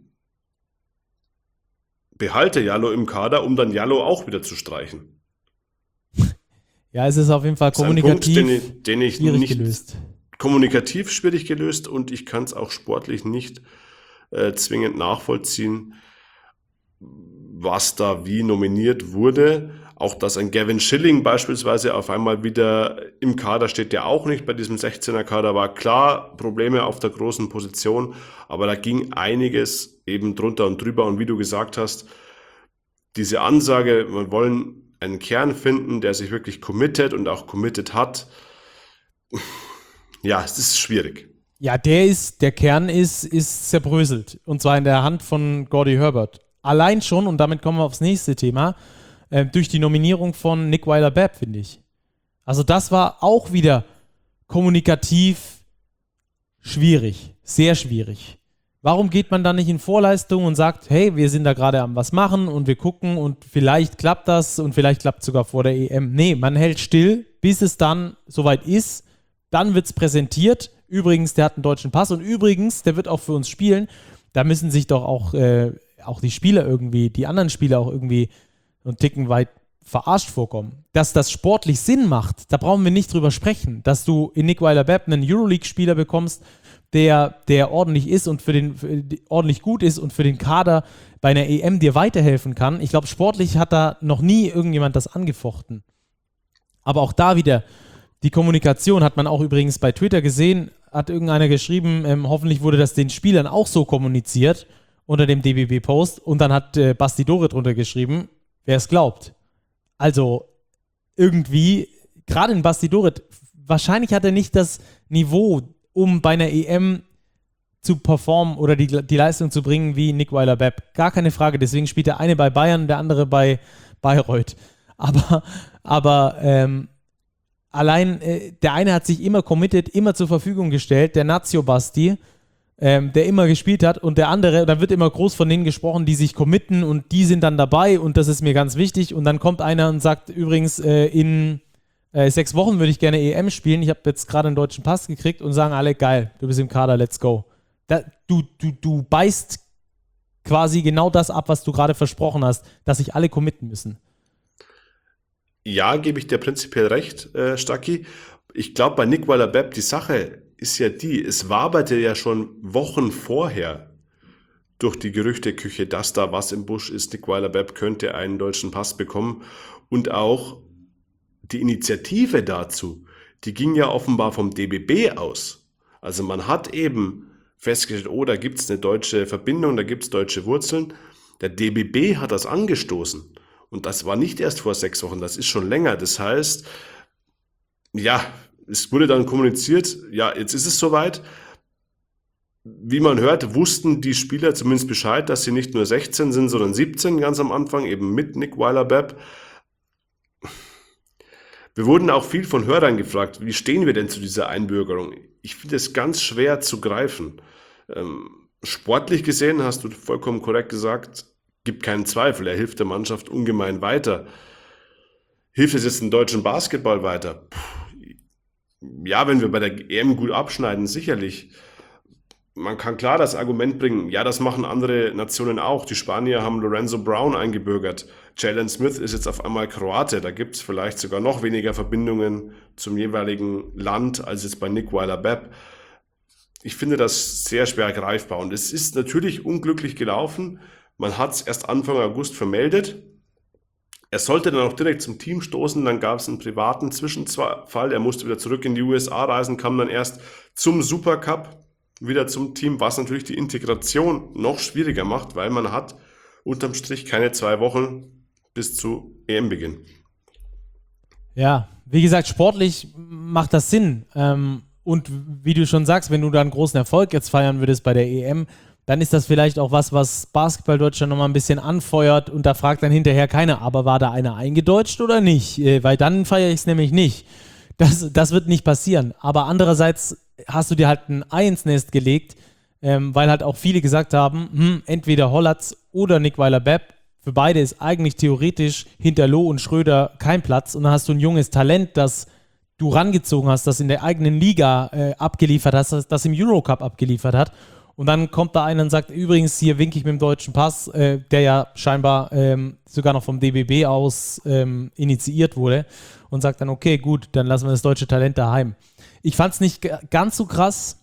behalte Jallo im Kader, um dann Jallo auch wieder zu streichen. Ja, es ist auf jeden Fall kommunikativ Punkt, den ich, den ich schwierig nicht gelöst. Kommunikativ schwierig gelöst und ich kann es auch sportlich nicht äh, zwingend nachvollziehen, was da wie nominiert wurde. Auch dass ein Gavin Schilling beispielsweise auf einmal wieder im Kader steht, der auch nicht bei diesem sechzehner-Kader war. Klar, Probleme auf der großen Position, aber da ging einiges eben drunter und drüber. Und wie du gesagt hast, diese Ansage, wir wollen einen Kern finden, der sich wirklich committet und auch committed hat. Ja, es ist schwierig. Ja, der ist, der Kern ist, ist zerbröselt. Und zwar in der Hand von Gordy Herbert. Allein schon, und damit kommen wir aufs nächste Thema, äh, durch die Nominierung von Nick Weiler-Babb, finde ich. Also das war auch wieder kommunikativ schwierig, sehr schwierig. Warum geht man dann nicht in Vorleistung und sagt, hey, wir sind da gerade am was machen und wir gucken und vielleicht klappt das und vielleicht klappt es sogar vor der E M. Nee, man hält still, bis es dann soweit ist. Dann wird es präsentiert. Übrigens, der hat einen deutschen Pass und übrigens, der wird auch für uns spielen. Da müssen sich doch auch, äh, auch die Spieler irgendwie, die anderen Spieler auch irgendwie einen Ticken weit verarscht vorkommen. Dass das sportlich Sinn macht, da brauchen wir nicht drüber sprechen. Dass du in Nick Weiler-Babb einen Euroleague-Spieler bekommst, der, der ordentlich ist und für den für, ordentlich gut ist und für den Kader bei einer E M dir weiterhelfen kann. Ich glaube, sportlich hat da noch nie irgendjemand das angefochten. Aber auch da wieder, die Kommunikation hat man auch übrigens bei Twitter gesehen, hat irgendeiner geschrieben, ähm, hoffentlich wurde das den Spielern auch so kommuniziert unter dem D B B-Post und dann hat äh, Basti Dore drunter geschrieben, wer es glaubt. Also irgendwie, gerade in Basti Dore, wahrscheinlich hat er nicht das Niveau, um bei einer E M zu performen oder die, die Leistung zu bringen wie Nick Weiler-Babb. Gar keine Frage, deswegen spielt der eine bei Bayern, der andere bei Bayreuth. Aber, aber ähm, allein äh, der eine hat sich immer committed, immer zur Verfügung gestellt, der Nazio Basti, ähm, der immer gespielt hat und der andere, da wird immer groß von denen gesprochen, die sich committen und die sind dann dabei und das ist mir ganz wichtig und dann kommt einer und sagt übrigens äh, in Äh, sechs Wochen würde ich gerne E M spielen. Ich habe jetzt gerade einen deutschen Pass gekriegt und sagen alle, geil, du bist im Kader, let's go. Da, du, du, du beißt quasi genau das ab, was du gerade versprochen hast, dass sich alle committen müssen. Ja, gebe ich dir prinzipiell recht, äh, Stacki. Ich glaube, bei Nick Weiler-Babb, die Sache ist ja die, es waberte ja schon Wochen vorher durch die Gerüchteküche, dass da was im Busch ist. Nick Weiler-Babb könnte einen deutschen Pass bekommen und auch die Initiative dazu, die ging ja offenbar vom D B B aus. Also man hat eben festgestellt, oh, da gibt es eine deutsche Verbindung, da gibt es deutsche Wurzeln. Der D B B hat das angestoßen. Und das war nicht erst vor sechs Wochen, das ist schon länger. Das heißt, ja, es wurde dann kommuniziert, ja, jetzt ist es soweit. Wie man hört, wussten die Spieler zumindest Bescheid, dass sie nicht nur sechzehn sind, sondern siebzehn ganz am Anfang, eben mit Nick Weiler-Babb. Wir wurden auch viel von Hörern gefragt, wie stehen wir denn zu dieser Einbürgerung? Ich finde es ganz schwer zu greifen. Ähm, sportlich gesehen, hast du vollkommen korrekt gesagt, gibt keinen Zweifel, er hilft der Mannschaft ungemein weiter. Hilft es jetzt dem deutschen Basketball weiter? Puh, ja, wenn wir bei der E M gut abschneiden, sicherlich. Man kann klar das Argument bringen, ja, das machen andere Nationen auch. Die Spanier haben Lorenzo Brown eingebürgert. Jalen Smith ist jetzt auf einmal Kroate. Da gibt es vielleicht sogar noch weniger Verbindungen zum jeweiligen Land als jetzt bei Nick Weiler-Bepp. Ich finde das sehr schwer greifbar. Und es ist natürlich unglücklich gelaufen. Man hat es erst Anfang August vermeldet. Er sollte dann auch direkt zum Team stoßen. Dann gab es einen privaten Zwischenfall. Er musste wieder zurück in die U S A reisen, kam dann erst zum Supercup wieder zum Team, was natürlich die Integration noch schwieriger macht, weil man hat unterm Strich keine zwei Wochen bis zu E M-Beginn. Ja, wie gesagt, sportlich macht das Sinn. Ähm, und wie du schon sagst, wenn du da einen großen Erfolg jetzt feiern würdest bei der E M, dann ist das vielleicht auch was, was Basketball Deutschland nochmal ein bisschen anfeuert und da fragt dann hinterher keiner, aber war da einer eingedeutscht oder nicht? Äh, weil dann feiere ich es nämlich nicht. Das, das wird nicht passieren. Aber andererseits hast du dir halt ein Ei ins Nest gelegt, ähm, weil halt auch viele gesagt haben, hm, entweder Hollatz oder Nick Weiler-Bepp. Für beide ist eigentlich theoretisch hinter Loh und Schröder kein Platz. Und dann hast du ein junges Talent, das du rangezogen hast, das in der eigenen Liga äh, abgeliefert hast, das, das im Eurocup abgeliefert hat. Und dann kommt da einer und sagt, übrigens, hier winke ich mit dem deutschen Pass, äh, der ja scheinbar ähm, sogar noch vom D B B aus ähm, initiiert wurde und sagt dann, okay, gut, dann lassen wir das deutsche Talent daheim. Ich fand es nicht g- ganz so krass,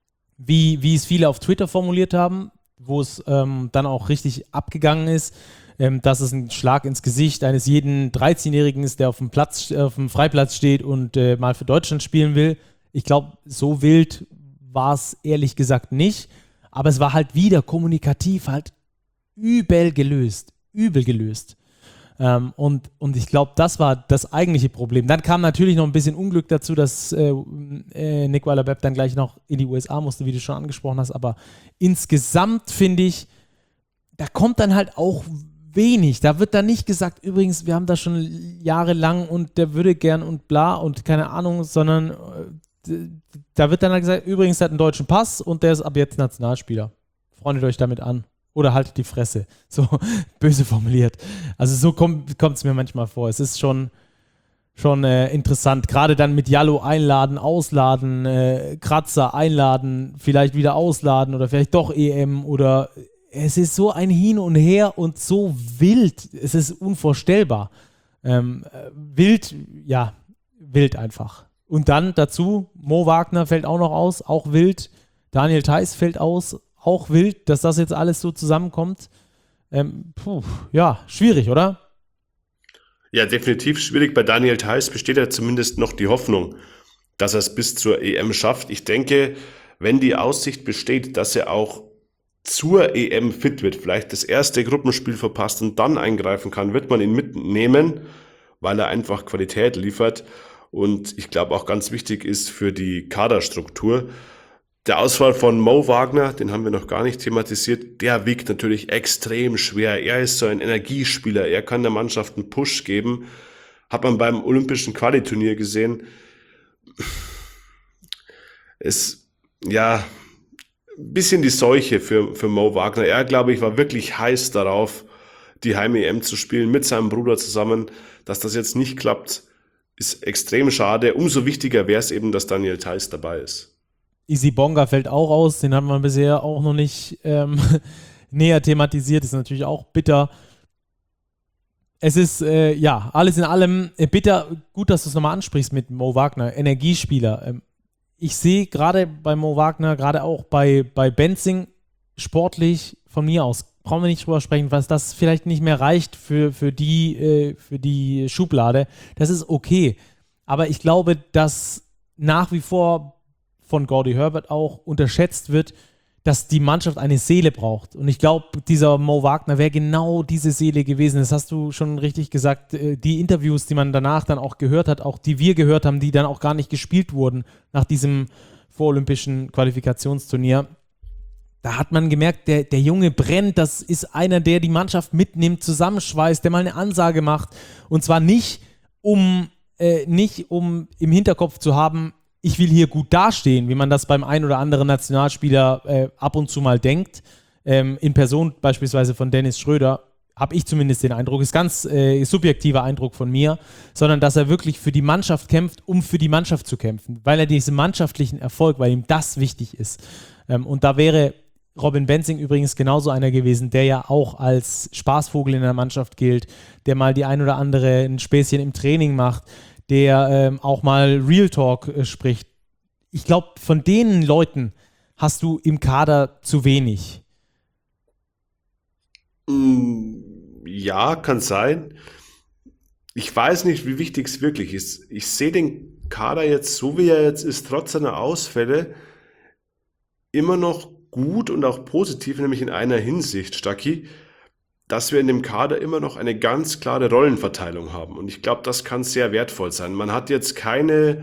wie, wie es viele auf Twitter formuliert haben, wo es ähm, dann auch richtig abgegangen ist, ähm, dass es ein Schlag ins Gesicht eines jeden dreizehnjährigen ist, der auf dem Platz, auf dem Freiplatz steht und äh, mal für Deutschland spielen will. Ich glaube, so wild war es ehrlich gesagt nicht, aber es war halt wieder kommunikativ halt übel gelöst, übel gelöst. Ähm, und, und ich glaube, das war das eigentliche Problem. Dann kam natürlich noch ein bisschen Unglück dazu, dass äh, äh, Nick Weiler-Bepp dann gleich noch in die U S A musste, wie du schon angesprochen hast, aber insgesamt finde ich, da kommt dann halt auch wenig. Da wird dann nicht gesagt, übrigens, wir haben das schon jahrelang und der würde gern und bla und keine Ahnung, sondern äh, da wird dann halt gesagt, übrigens, der hat einen deutschen Pass und der ist ab jetzt Nationalspieler. Freundet euch damit an. Oder haltet die Fresse. So böse formuliert. Also so kommt es mir manchmal vor. Es ist schon, schon äh, interessant. Gerade dann mit Jallo einladen, ausladen, äh, Kratzer einladen, vielleicht wieder ausladen oder vielleicht doch E M oder es ist so ein Hin und Her und so wild. Es ist unvorstellbar. Ähm, äh, wild, ja, wild einfach. Und dann dazu, Mo Wagner fällt auch noch aus, auch wild. Daniel Theis fällt aus, auch wild, dass das jetzt alles so zusammenkommt. Ähm, puh, ja, schwierig, oder? Ja, definitiv schwierig. Bei Daniel Theis besteht ja zumindest noch die Hoffnung, dass er es bis zur E M schafft. Ich denke, wenn die Aussicht besteht, dass er auch zur E M fit wird, vielleicht das erste Gruppenspiel verpasst und dann eingreifen kann, wird man ihn mitnehmen, weil er einfach Qualität liefert. Und ich glaube auch ganz wichtig ist für die Kaderstruktur. Der Ausfall von Mo Wagner, den haben wir noch gar nicht thematisiert, der wiegt natürlich extrem schwer. Er ist so ein Energiespieler, er kann der Mannschaft einen Push geben. Hat man beim Olympischen Quali-Turnier gesehen. Es, ja, ein bisschen die Seuche für, für Mo Wagner. Er, glaube ich, war wirklich heiß darauf, die Heim-E M zu spielen mit seinem Bruder zusammen. Dass das jetzt nicht klappt, ist extrem schade. Umso wichtiger wäre es eben, dass Daniel Theis dabei ist. Easy Bonga fällt auch aus, den haben wir bisher auch noch nicht ähm, näher thematisiert, ist natürlich auch bitter. Es ist, äh, ja, alles in allem äh, bitter, gut, dass du es nochmal ansprichst mit Mo Wagner, Energiespieler. Ähm, ich sehe gerade bei Mo Wagner, gerade auch bei, bei Benzing, sportlich von mir aus, brauchen wir nicht drüber sprechen, was das vielleicht nicht mehr reicht für, für, die, äh, für die Schublade. Das ist okay, aber ich glaube, dass nach wie vor von Gordy Herbert auch unterschätzt wird, dass die Mannschaft eine Seele braucht. Und ich glaube, dieser Mo Wagner wäre genau diese Seele gewesen. Das hast du schon richtig gesagt. Die Interviews, die man danach dann auch gehört hat, auch die wir gehört haben, die dann auch gar nicht gespielt wurden nach diesem vorolympischen Qualifikationsturnier, da hat man gemerkt, der, der Junge brennt. Das ist einer, der die Mannschaft mitnimmt, zusammenschweißt, der mal eine Ansage macht. Und zwar nicht, um, äh, nicht um im Hinterkopf zu haben, ich will hier gut dastehen, wie man das beim ein oder anderen Nationalspieler äh, ab und zu mal denkt. Ähm, in Person beispielsweise von Dennis Schröder habe ich zumindest den Eindruck, ist ganz äh, subjektiver Eindruck von mir, sondern dass er wirklich für die Mannschaft kämpft, um für die Mannschaft zu kämpfen, weil er diesen mannschaftlichen Erfolg, weil ihm das wichtig ist. Ähm, und da wäre Robin Benzing übrigens genauso einer gewesen, der ja auch als Spaßvogel in der Mannschaft gilt, der mal die ein oder andere ein Späßchen im Training macht, der ähm, auch mal Real Talk äh, spricht. Ich glaube, von den Leuten hast du im Kader zu wenig. Ja, kann sein. Ich weiß nicht, wie wichtig es wirklich ist. Ich sehe den Kader jetzt, so wie er jetzt ist, trotz seiner Ausfälle, immer noch gut und auch positiv, nämlich in einer Hinsicht, Stacki, dass wir in dem Kader immer noch eine ganz klare Rollenverteilung haben. Und ich glaube, das kann sehr wertvoll sein. Man hat jetzt keine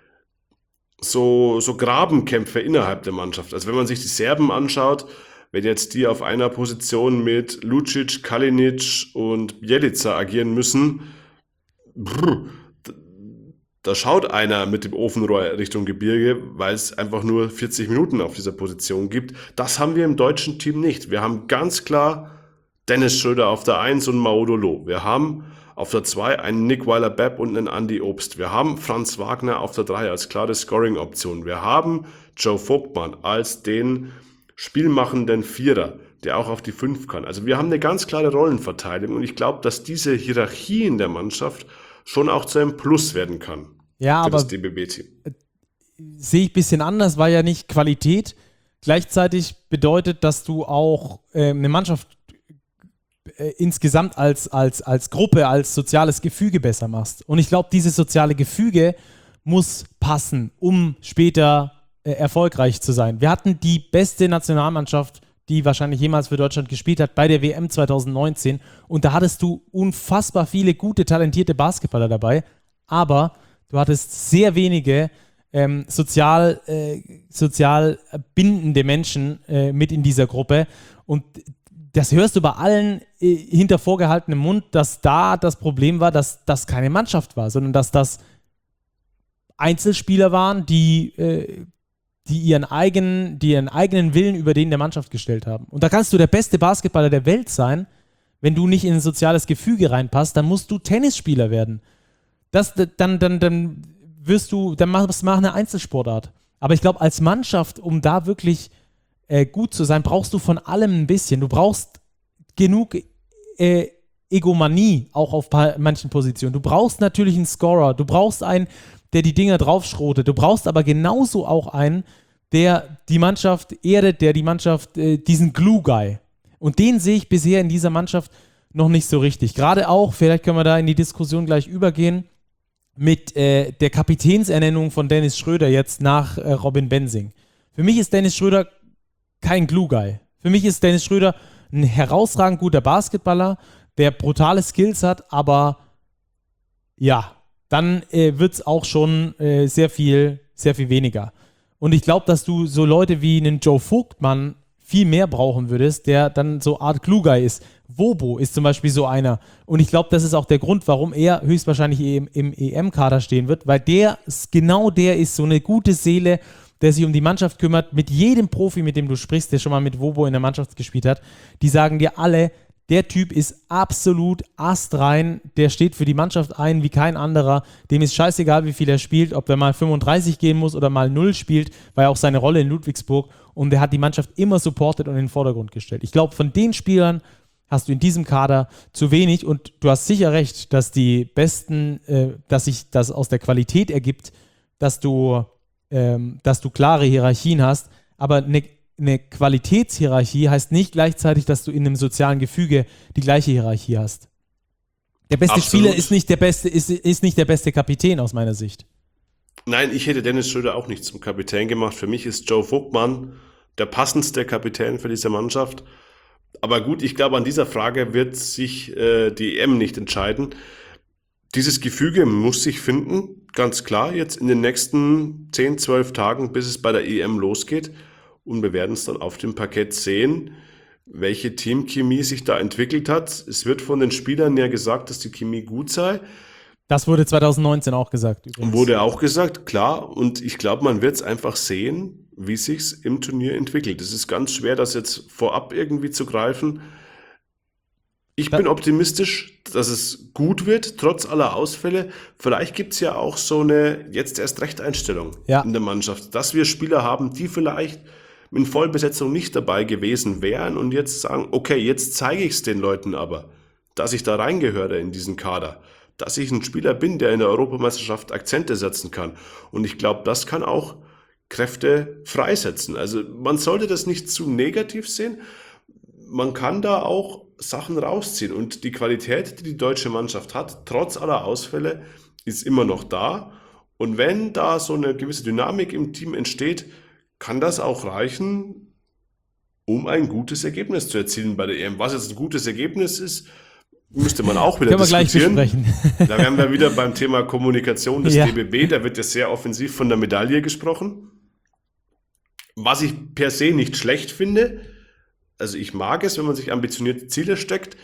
so, so Grabenkämpfe innerhalb der Mannschaft. Also wenn man sich die Serben anschaut, wenn jetzt die auf einer Position mit Lucic, Kalinic und Bjelica agieren müssen, brr, da schaut einer mit dem Ofenrohr Richtung Gebirge, weil es einfach nur vierzig Minuten auf dieser Position gibt. Das haben wir im deutschen Team nicht. Wir haben ganz klar Dennis Schröder auf der eins und Maodo Loh. Wir haben auf der zwei einen Nick Weiler-Bepp und einen Andy Obst. Wir haben Franz Wagner auf der drei als klare Scoring-Option. Wir haben Joe Vogtmann als den spielmachenden Vierer, der auch auf die fünf kann. Also wir haben eine ganz klare Rollenverteilung und ich glaube, dass diese Hierarchie in der Mannschaft schon auch zu einem Plus werden kann. Ja, für aber das D B B-Team. Sehe ich ein bisschen anders, weil ja nicht Qualität gleichzeitig bedeutet, dass du auch äh, eine Mannschaft äh, insgesamt als, als, als Gruppe, als soziales Gefüge besser machst. Und ich glaube, dieses soziale Gefüge muss passen, um später äh, erfolgreich zu sein. Wir hatten die beste Nationalmannschaft, die wahrscheinlich jemals für Deutschland gespielt hat, bei der W M zwanzig neunzehn. Und da hattest du unfassbar viele gute, talentierte Basketballer dabei, aber du hattest sehr wenige ähm, sozial, äh, sozial bindende Menschen äh, mit in dieser Gruppe. Und das hörst du bei allen äh, hinter vorgehaltenem Mund, dass da das Problem war, dass das keine Mannschaft war, sondern dass das Einzelspieler waren, die äh, die ihren eigenen, die ihren eigenen Willen über den der Mannschaft gestellt haben. Und da kannst du der beste Basketballer der Welt sein, wenn du nicht in ein soziales Gefüge reinpasst, dann musst du Tennisspieler werden. Das, dann, dann, dann wirst du, dann mach, mach eine Einzelsportart. Aber ich glaube, als Mannschaft, um da wirklich äh, gut zu sein, brauchst du von allem ein bisschen. Du brauchst genug äh, Egomanie, auch auf pa- manchen Positionen. Du brauchst natürlich einen Scorer, du brauchst einen, der die Dinger draufschrotet. Du brauchst aber genauso auch einen, der die Mannschaft erdet, der die Mannschaft, äh, diesen Glue-Guy. Und den sehe ich bisher in dieser Mannschaft noch nicht so richtig. Gerade auch, vielleicht können wir da in die Diskussion gleich übergehen, mit äh, der Kapitänsernennung von Dennis Schröder jetzt nach äh, Robin Benzing. Für mich ist Dennis Schröder kein Glue-Guy. Für mich ist Dennis Schröder ein herausragend guter Basketballer, der brutale Skills hat, aber ja, dann äh, wird es auch schon äh, sehr viel, sehr viel weniger. Und ich glaube, dass du so Leute wie einen Joe Vogtmann viel mehr brauchen würdest, der dann so Art Glue-Guy ist. Wobo ist zum Beispiel so einer. Und ich glaube, das ist auch der Grund, warum er höchstwahrscheinlich im, im E M-Kader stehen wird, weil der genau der ist, so eine gute Seele, der sich um die Mannschaft kümmert. Mit jedem Profi, mit dem du sprichst, der schon mal mit Wobo in der Mannschaft gespielt hat, die sagen dir alle, der Typ ist absolut astrein, der steht für die Mannschaft ein wie kein anderer. Dem ist scheißegal, wie viel er spielt, ob er mal fünfunddreißig gehen muss oder mal null spielt, war ja auch seine Rolle in Ludwigsburg. Und er hat die Mannschaft immer supportet und in den Vordergrund gestellt. Ich glaube, von den Spielern hast du in diesem Kader zu wenig. Und du hast sicher recht, dass die besten, äh, dass sich das aus der Qualität ergibt, dass du, ähm, dass du klare Hierarchien hast. Aber eine Eine Qualitätshierarchie heißt nicht gleichzeitig, dass du in einem sozialen Gefüge die gleiche Hierarchie hast. Der beste Absolut. Spieler ist nicht der beste, ist, ist nicht der beste Kapitän aus meiner Sicht. Nein, ich hätte Dennis Schröder auch nicht zum Kapitän gemacht. Für mich ist Joe Vogtmann der passendste Kapitän für diese Mannschaft. Aber gut, ich glaube, an dieser Frage wird sich äh, die E M nicht entscheiden. Dieses Gefüge muss sich finden, ganz klar, jetzt in den nächsten zehn, zwölf Tagen, bis es bei der E M losgeht. Und wir werden es dann auf dem Parkett sehen, welche Teamchemie sich da entwickelt hat. Es wird von den Spielern ja gesagt, dass die Chemie gut sei. Das wurde zwanzig neunzehn auch gesagt. Übrigens. Wurde auch gesagt, klar. Und ich glaube, man wird es einfach sehen, wie sich's im Turnier entwickelt. Es ist ganz schwer, das jetzt vorab irgendwie zu greifen. Ich bin optimistisch, dass es gut wird, trotz aller Ausfälle. Vielleicht gibt es ja auch so eine jetzt erst recht Einstellung ja. in der Mannschaft, dass wir Spieler haben, die vielleicht in Vollbesetzung nicht dabei gewesen wären und jetzt sagen, okay, jetzt zeige ich es den Leuten aber, dass ich da reingehöre in diesen Kader, dass ich ein Spieler bin, der in der Europameisterschaft Akzente setzen kann. Und ich glaube, das kann auch Kräfte freisetzen. Also man sollte das nicht zu negativ sehen. Man kann da auch Sachen rausziehen und die Qualität, die die deutsche Mannschaft hat, trotz aller Ausfälle, ist immer noch da. Und wenn da so eine gewisse Dynamik im Team entsteht, kann das auch reichen, um ein gutes Ergebnis zu erzielen bei der E M. Was jetzt ein gutes Ergebnis ist, müsste man auch wieder Können wir diskutieren. Gleich besprechen. Da wären wir wieder beim Thema Kommunikation des ja. D B B. Da wird ja sehr offensiv von der Medaille gesprochen. Was ich per se nicht schlecht finde, also ich mag es, wenn man sich ambitionierte Ziele steckt.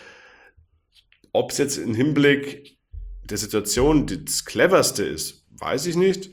Ob es jetzt im Hinblick der Situation das Cleverste ist, weiß ich nicht.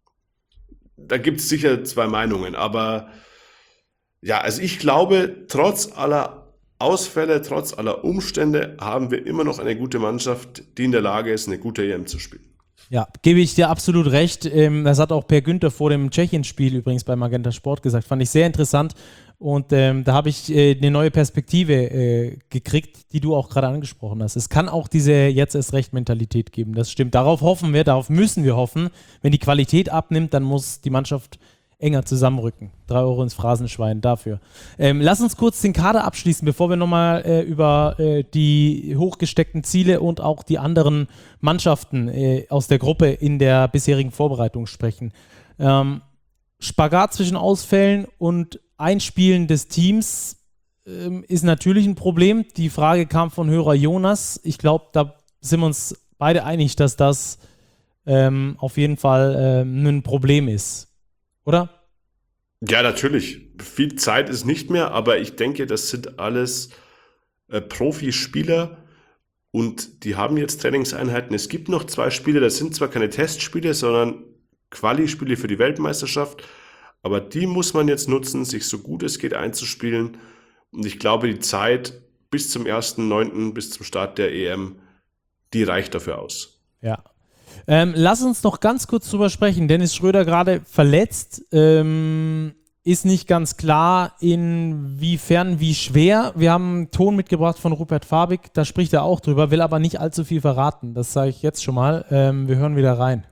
Da gibt es sicher zwei Meinungen. Aber ja, also ich glaube, trotz aller Ausfälle, trotz aller Umstände haben wir immer noch eine gute Mannschaft, die in der Lage ist, eine gute E M zu spielen. Ja, gebe ich dir absolut recht. Ähm, das hat auch Per Günther vor dem Tschechien-Spiel übrigens bei Magenta Sport gesagt. Fand ich sehr interessant. Und ähm, da habe ich äh, eine neue Perspektive äh, gekriegt, die du auch gerade angesprochen hast. Es kann auch diese jetzt erst recht Mentalität geben. Das stimmt. Darauf hoffen wir, darauf müssen wir hoffen. Wenn die Qualität abnimmt, dann muss die Mannschaft enger zusammenrücken. Drei Euro ins Phrasenschwein dafür. Ähm, lass uns kurz den Kader abschließen, bevor wir nochmal äh, über äh, die hochgesteckten Ziele und auch die anderen Mannschaften äh, aus der Gruppe in der bisherigen Vorbereitung sprechen. Ähm, Spagat zwischen Ausfällen und Einspielen des Teams ähm, ist natürlich ein Problem. Die Frage kam von Hörer Jonas. Ich glaube, da sind wir uns beide einig, dass das ähm, auf jeden Fall ähm, ein Problem ist. Oder? Ja, natürlich. Viel Zeit ist nicht mehr, aber ich denke, das sind alles äh, Profispieler und die haben jetzt Trainingseinheiten. Es gibt noch zwei Spiele, das sind zwar keine Testspiele, sondern Quali-Spiele für die Weltmeisterschaft, aber die muss man jetzt nutzen, sich so gut es geht einzuspielen. Und ich glaube, die Zeit bis zum ersten neunten, bis zum Start der E M, die reicht dafür aus. Ja. Ähm, lass uns noch ganz kurz drüber sprechen. Dennis Schröder gerade verletzt. Ähm, ist nicht ganz klar, inwiefern, wie schwer. Wir haben einen Ton mitgebracht von Rupert Fabig. Da spricht er auch drüber, will aber nicht allzu viel verraten. Das sage ich jetzt schon mal. Ähm, wir hören wieder rein.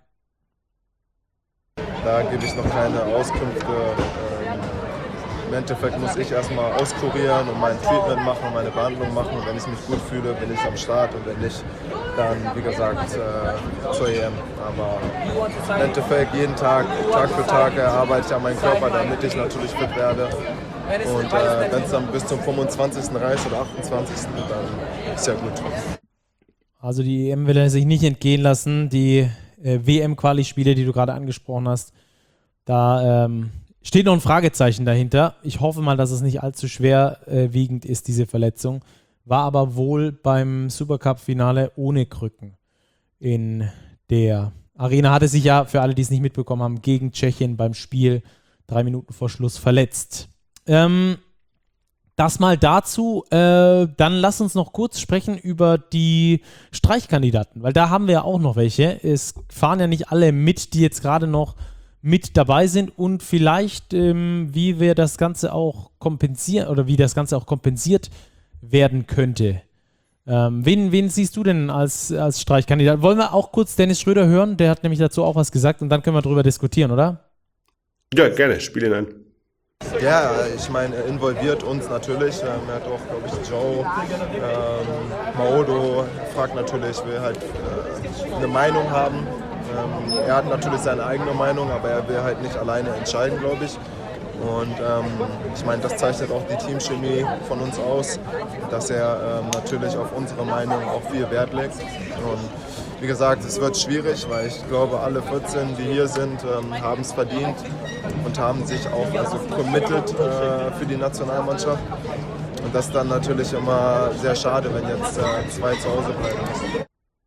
Da gebe ich noch keine Auskünfte. Ähm, Im Endeffekt muss ich erstmal auskurieren und mein Treatment machen, meine Behandlung machen. Wenn ich mich gut fühle, bin ich am Start und wenn nicht, dann, wie gesagt, äh, zur E M. Aber im Endeffekt jeden Tag, Tag für Tag arbeite ich an meinem Körper, damit ich natürlich fit werde. Und äh, wenn es dann bis zum fünfundzwanzigsten reicht oder achtundzwanzigsten dann ist ja gut. Also die E M will er sich nicht entgehen lassen. Die äh, W M-Quali-Spiele, die du gerade angesprochen hast, da ähm, steht noch ein Fragezeichen dahinter. Ich hoffe mal, dass es nicht allzu schwerwiegend ist, diese Verletzung. War aber wohl beim Supercup-Finale ohne Krücken in der Arena. Hatte sich ja, für alle, die es nicht mitbekommen haben, gegen Tschechien beim Spiel drei Minuten vor Schluss verletzt. Ähm, das mal dazu. Äh, dann lass uns noch kurz sprechen über die Streichkandidaten, weil da haben wir ja auch noch welche. Es fahren ja nicht alle mit, die jetzt gerade noch mit dabei sind und vielleicht, ähm, wie wir das Ganze auch kompensieren oder wie das Ganze auch kompensiert werden könnte. Ähm, wen, wen siehst du denn als, als Streichkandidat? Wollen wir auch kurz Dennis Schröder hören? Der hat nämlich dazu auch was gesagt und dann können wir drüber diskutieren, oder? Ja, gerne. Spiel ihn ein. Ja, ich meine, er involviert uns natürlich. Ähm, er hat auch, glaube ich, Joe, ähm, Maodo fragt natürlich, will halt äh, eine Meinung haben. Ähm, er hat natürlich seine eigene Meinung, aber er will halt nicht alleine entscheiden, glaube ich. Und ähm, ich meine, das zeichnet auch die Teamchemie von uns aus, dass er ähm, natürlich auf unsere Meinung auch viel Wert legt. Und wie gesagt, es wird schwierig, weil ich glaube, alle vierzehn, die hier sind, ähm, haben es verdient und haben sich auch also committed äh, für die Nationalmannschaft. Und das ist dann natürlich immer sehr schade, wenn jetzt äh, zwei zu Hause bleiben müssen.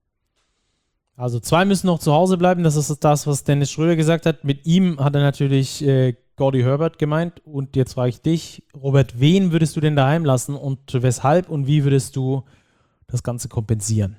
Also zwei müssen noch zu Hause bleiben, das ist das, was Dennis Schröder gesagt hat. Mit ihm hat er natürlich äh, Gordy Herbert gemeint. Und jetzt frage ich dich, Robert, wen würdest du denn daheim lassen und weshalb und wie würdest du das Ganze kompensieren?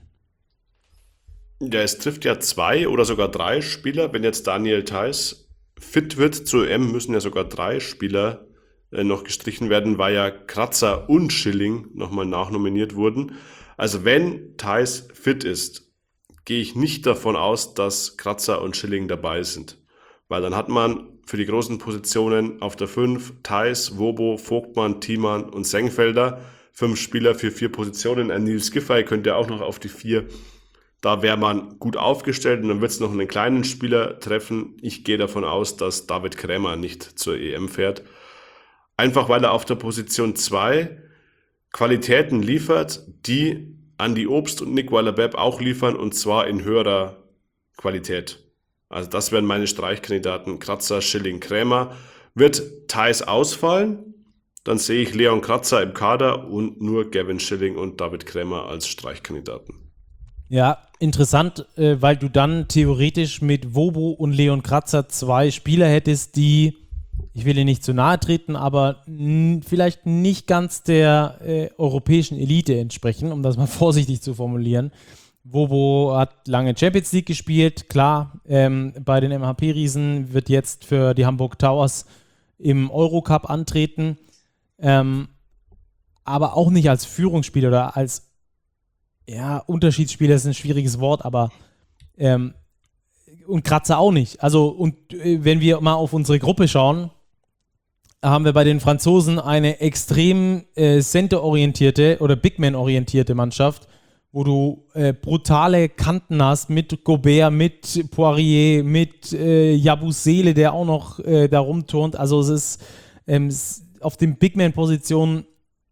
Ja, es trifft ja zwei oder sogar drei Spieler. Wenn jetzt Daniel Theis fit wird zur E M, müssen ja sogar drei Spieler äh, noch gestrichen werden, weil ja Kratzer und Schilling nochmal nachnominiert wurden. Also wenn Theis fit ist, gehe ich nicht davon aus, dass Kratzer und Schilling dabei sind. Weil dann hat man für die großen Positionen auf der fünf Theis, Wobo, Vogtmann, Thiemann und Sengfelder. Fünf Spieler für vier Positionen. Ein Nils Giffey könnte auch noch auf die vier. Da wäre man gut aufgestellt und dann wird es noch einen kleinen Spieler treffen. Ich gehe davon aus, dass David Krämer nicht zur E M fährt. Einfach weil er auf der Position zwei Qualitäten liefert, die Andi Obst und Nick Weiler-Bepp auch liefern und zwar in höherer Qualität. Also das wären meine Streichkandidaten, Kratzer, Schilling, Krämer. Wird Theis ausfallen, dann sehe ich Leon Kratzer im Kader und nur Gavin Schilling und David Krämer als Streichkandidaten. Ja, interessant, äh, weil du dann theoretisch mit Wobo und Leon Kratzer zwei Spieler hättest, die, ich will ihnen nicht zu nahe treten, aber n- vielleicht nicht ganz der äh, europäischen Elite entsprechen, um das mal vorsichtig zu formulieren. Wobo hat lange Champions League gespielt, klar, ähm, bei den M H P-Riesen wird jetzt für die Hamburg Towers im Eurocup antreten, ähm, aber auch nicht als Führungsspieler oder als ja, Unterschiedsspieler ist ein schwieriges Wort, aber ähm, und Kratzer auch nicht. Also, und äh, wenn wir mal auf unsere Gruppe schauen, haben wir bei den Franzosen eine extrem äh, center-orientierte oder Bigman-orientierte Mannschaft, wo du äh, brutale Kanten hast mit Gobert, mit Poirier, mit äh, Yabusele, der auch noch äh, da rumturnt. Also es ist ähm, es, auf den Bigman-Positionen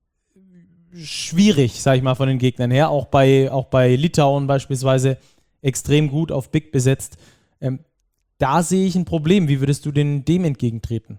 schwierig, sag ich mal, von den Gegnern her. Auch bei, auch bei Litauen beispielsweise extrem gut auf Big besetzt. Ähm, da sehe ich ein Problem. Wie würdest du denn dem entgegentreten?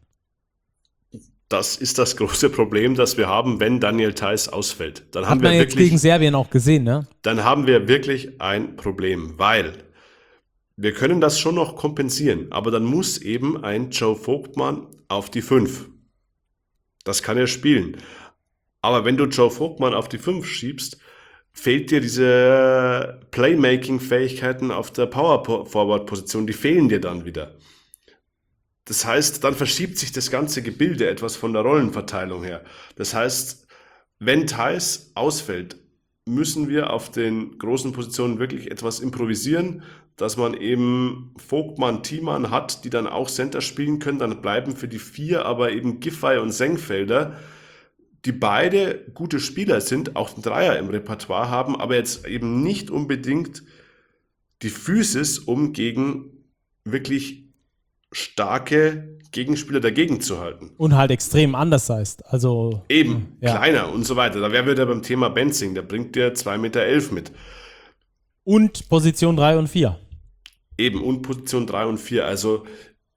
Das ist das große Problem, das wir haben, wenn Daniel Theis ausfällt. Dann Hat haben man wir jetzt wirklich, gegen Serbien auch gesehen, ne? dann haben wir wirklich ein Problem, weil wir können das schon noch kompensieren, aber dann muss eben ein Joe Vogtmann auf die fünf. Das kann er spielen. Aber wenn du Joe Vogtmann auf die fünf schiebst, fehlt dir diese Playmaking-Fähigkeiten auf der Power-Forward-Position, die fehlen dir dann wieder. Das heißt, dann verschiebt sich das ganze Gebilde etwas von der Rollenverteilung her. Das heißt, wenn Theis ausfällt, müssen wir auf den großen Positionen wirklich etwas improvisieren, dass man eben Vogtmann, Thiemann hat, die dann auch Center spielen können. Dann bleiben für die vier aber eben Giffey und Sengfelder, die beide gute Spieler sind, auch einen Dreier im Repertoire haben, aber jetzt eben nicht unbedingt die Physis, um gegen wirklich starke Gegenspieler dagegen zu halten. Und halt extrem anders heißt. Also Eben, ja. kleiner und so weiter. Da wären wir wieder beim Thema Benzing, der bringt dir zwei Meter elf mit. Und Position drei und vier. Eben, und Position drei und vier. Also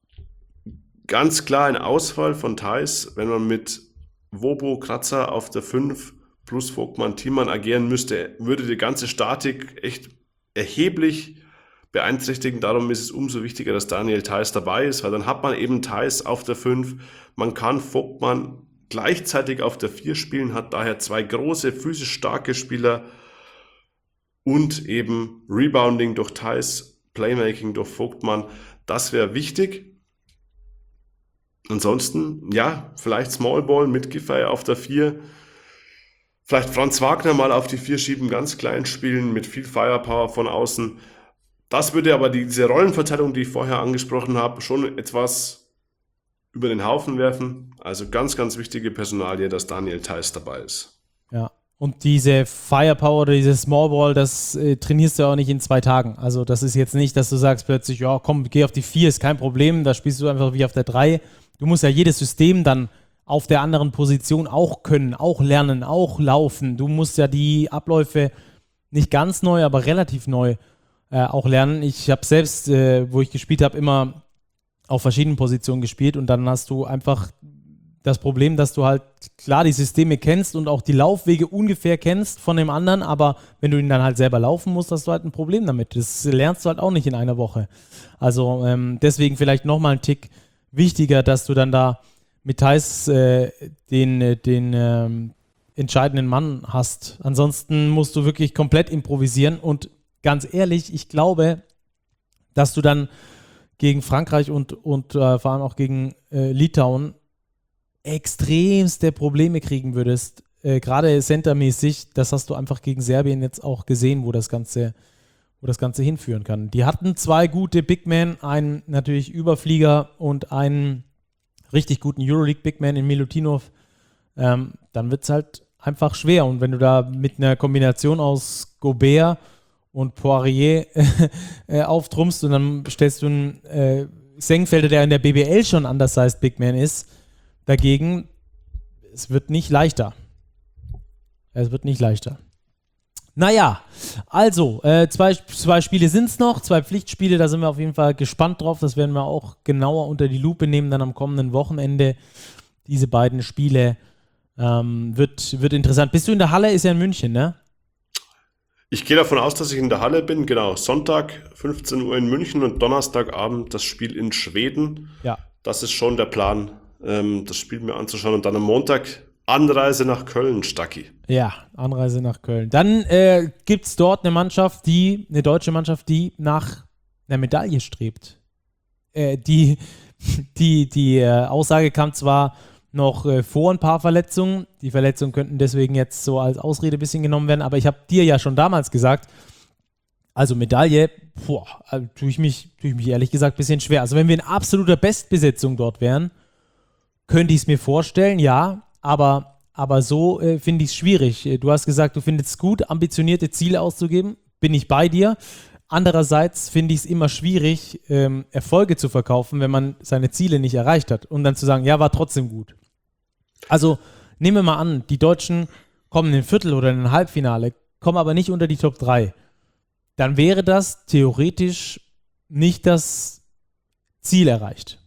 ganz klar ein Ausfall von Theis, wenn man mit Wobo, Kratzer auf der fünf plus Vogtmann, Thiemann agieren müsste, würde die ganze Statik echt erheblich beeinträchtigen. Darum ist es umso wichtiger, dass Daniel Theis dabei ist, weil dann hat man eben Theis auf der fünf. Man kann Vogtmann gleichzeitig auf der vier spielen, hat daher zwei große, physisch starke Spieler und eben Rebounding durch Theis, Playmaking durch Vogtmann. Das wäre wichtig. Ansonsten, ja, vielleicht Small Ball mit Giffey auf der vier. Vielleicht Franz Wagner mal auf die vier schieben, ganz klein spielen, mit viel Firepower von außen. Das würde aber diese Rollenverteilung, die ich vorher angesprochen habe, schon etwas über den Haufen werfen. Also ganz, ganz wichtige Personalie, dass Daniel Theis dabei ist. Ja, und diese Firepower oder diese Small Ball, das äh, trainierst du auch nicht in zwei Tagen. Also das ist jetzt nicht, dass du sagst plötzlich, ja komm, geh auf die vier, ist kein Problem, da spielst du einfach wie auf der drei. Du musst ja jedes System dann auf der anderen Position auch können, auch lernen, auch laufen. Du musst ja die Abläufe nicht ganz neu, aber relativ neu äh, auch lernen. Ich habe selbst, äh, wo ich gespielt habe, immer auf verschiedenen Positionen gespielt und dann hast du einfach das Problem, dass du halt klar die Systeme kennst und auch die Laufwege ungefähr kennst von dem anderen, aber wenn du ihn dann halt selber laufen musst, hast du halt ein Problem damit. Das lernst du halt auch nicht in einer Woche. Also ähm, deswegen vielleicht nochmal ein Tick wichtiger, dass du dann da mit Theis äh, den, den ähm, entscheidenden Mann hast. Ansonsten musst du wirklich komplett improvisieren und ganz ehrlich, ich glaube, dass du dann gegen Frankreich und, und äh, vor allem auch gegen äh, Litauen extremste Probleme kriegen würdest, äh, gerade centermäßig. Das hast du einfach gegen Serbien jetzt auch gesehen, wo das Ganze, wo das Ganze hinführen kann. Die hatten zwei gute Big Men, einen natürlich Überflieger und einen richtig guten Euroleague Big Man in Milutinov. Ähm, dann wird es halt einfach schwer. Und wenn du da mit einer Kombination aus Gobert und Poirier äh, auftrumpfst und dann stellst du einen äh, Sengfelder, der in der B B L schon undersized Big Man ist, dagegen, es wird nicht leichter. Es wird nicht leichter. Naja, also, äh, zwei, zwei Spiele sind es noch, zwei Pflichtspiele, da sind wir auf jeden Fall gespannt drauf. Das werden wir auch genauer unter die Lupe nehmen, dann am kommenden Wochenende. Diese beiden Spiele ähm, wird, wird interessant. Bist du in der Halle? Ist ja in München, ne? Ich gehe davon aus, dass ich in der Halle bin. Genau, Sonntag fünfzehn Uhr in München und Donnerstagabend das Spiel in Schweden. Ja. Das ist schon der Plan, ähm, das Spiel mir anzuschauen. Und dann am Montag Anreise nach Köln, Stacki. Ja, Anreise nach Köln. Dann äh, gibt es dort eine Mannschaft, die, eine deutsche Mannschaft, die nach einer Medaille strebt. Äh, die die, die äh, Aussage kam zwar noch äh, vor ein paar Verletzungen. Die Verletzungen könnten deswegen jetzt so als Ausrede ein bisschen genommen werden, aber ich habe dir ja schon damals gesagt, also Medaille, boah, also tue ich mich, tue ich mich ehrlich gesagt ein bisschen schwer. Also wenn wir in absoluter Bestbesetzung dort wären, könnte ich es mir vorstellen, ja, aber, aber so äh, finde ich es schwierig. Du hast gesagt, du findest es gut, ambitionierte Ziele auszugeben, bin ich bei dir. Andererseits finde ich es immer schwierig, ähm, Erfolge zu verkaufen, wenn man seine Ziele nicht erreicht hat und dann zu sagen, ja, war trotzdem gut. Also nehmen wir mal an, die Deutschen kommen in ein Viertel oder in ein Halbfinale, kommen aber nicht unter die Top drei. Dann wäre das theoretisch nicht das Ziel erreicht.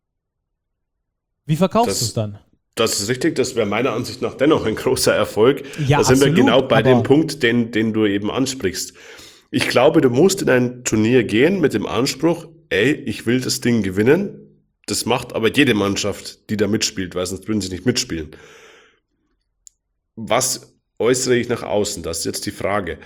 Wie verkaufst du es dann? Das ist richtig, das wäre meiner Ansicht nach dennoch ein großer Erfolg. Ja, da sind absolut, wir genau bei aber dem Punkt, den, den du eben ansprichst. Ich glaube, du musst in ein Turnier gehen mit dem Anspruch, ey, ich will das Ding gewinnen. Das macht aber jede Mannschaft, die da mitspielt, weil sonst würden sie nicht mitspielen. Was äußere ich nach außen? Das ist jetzt die Frage.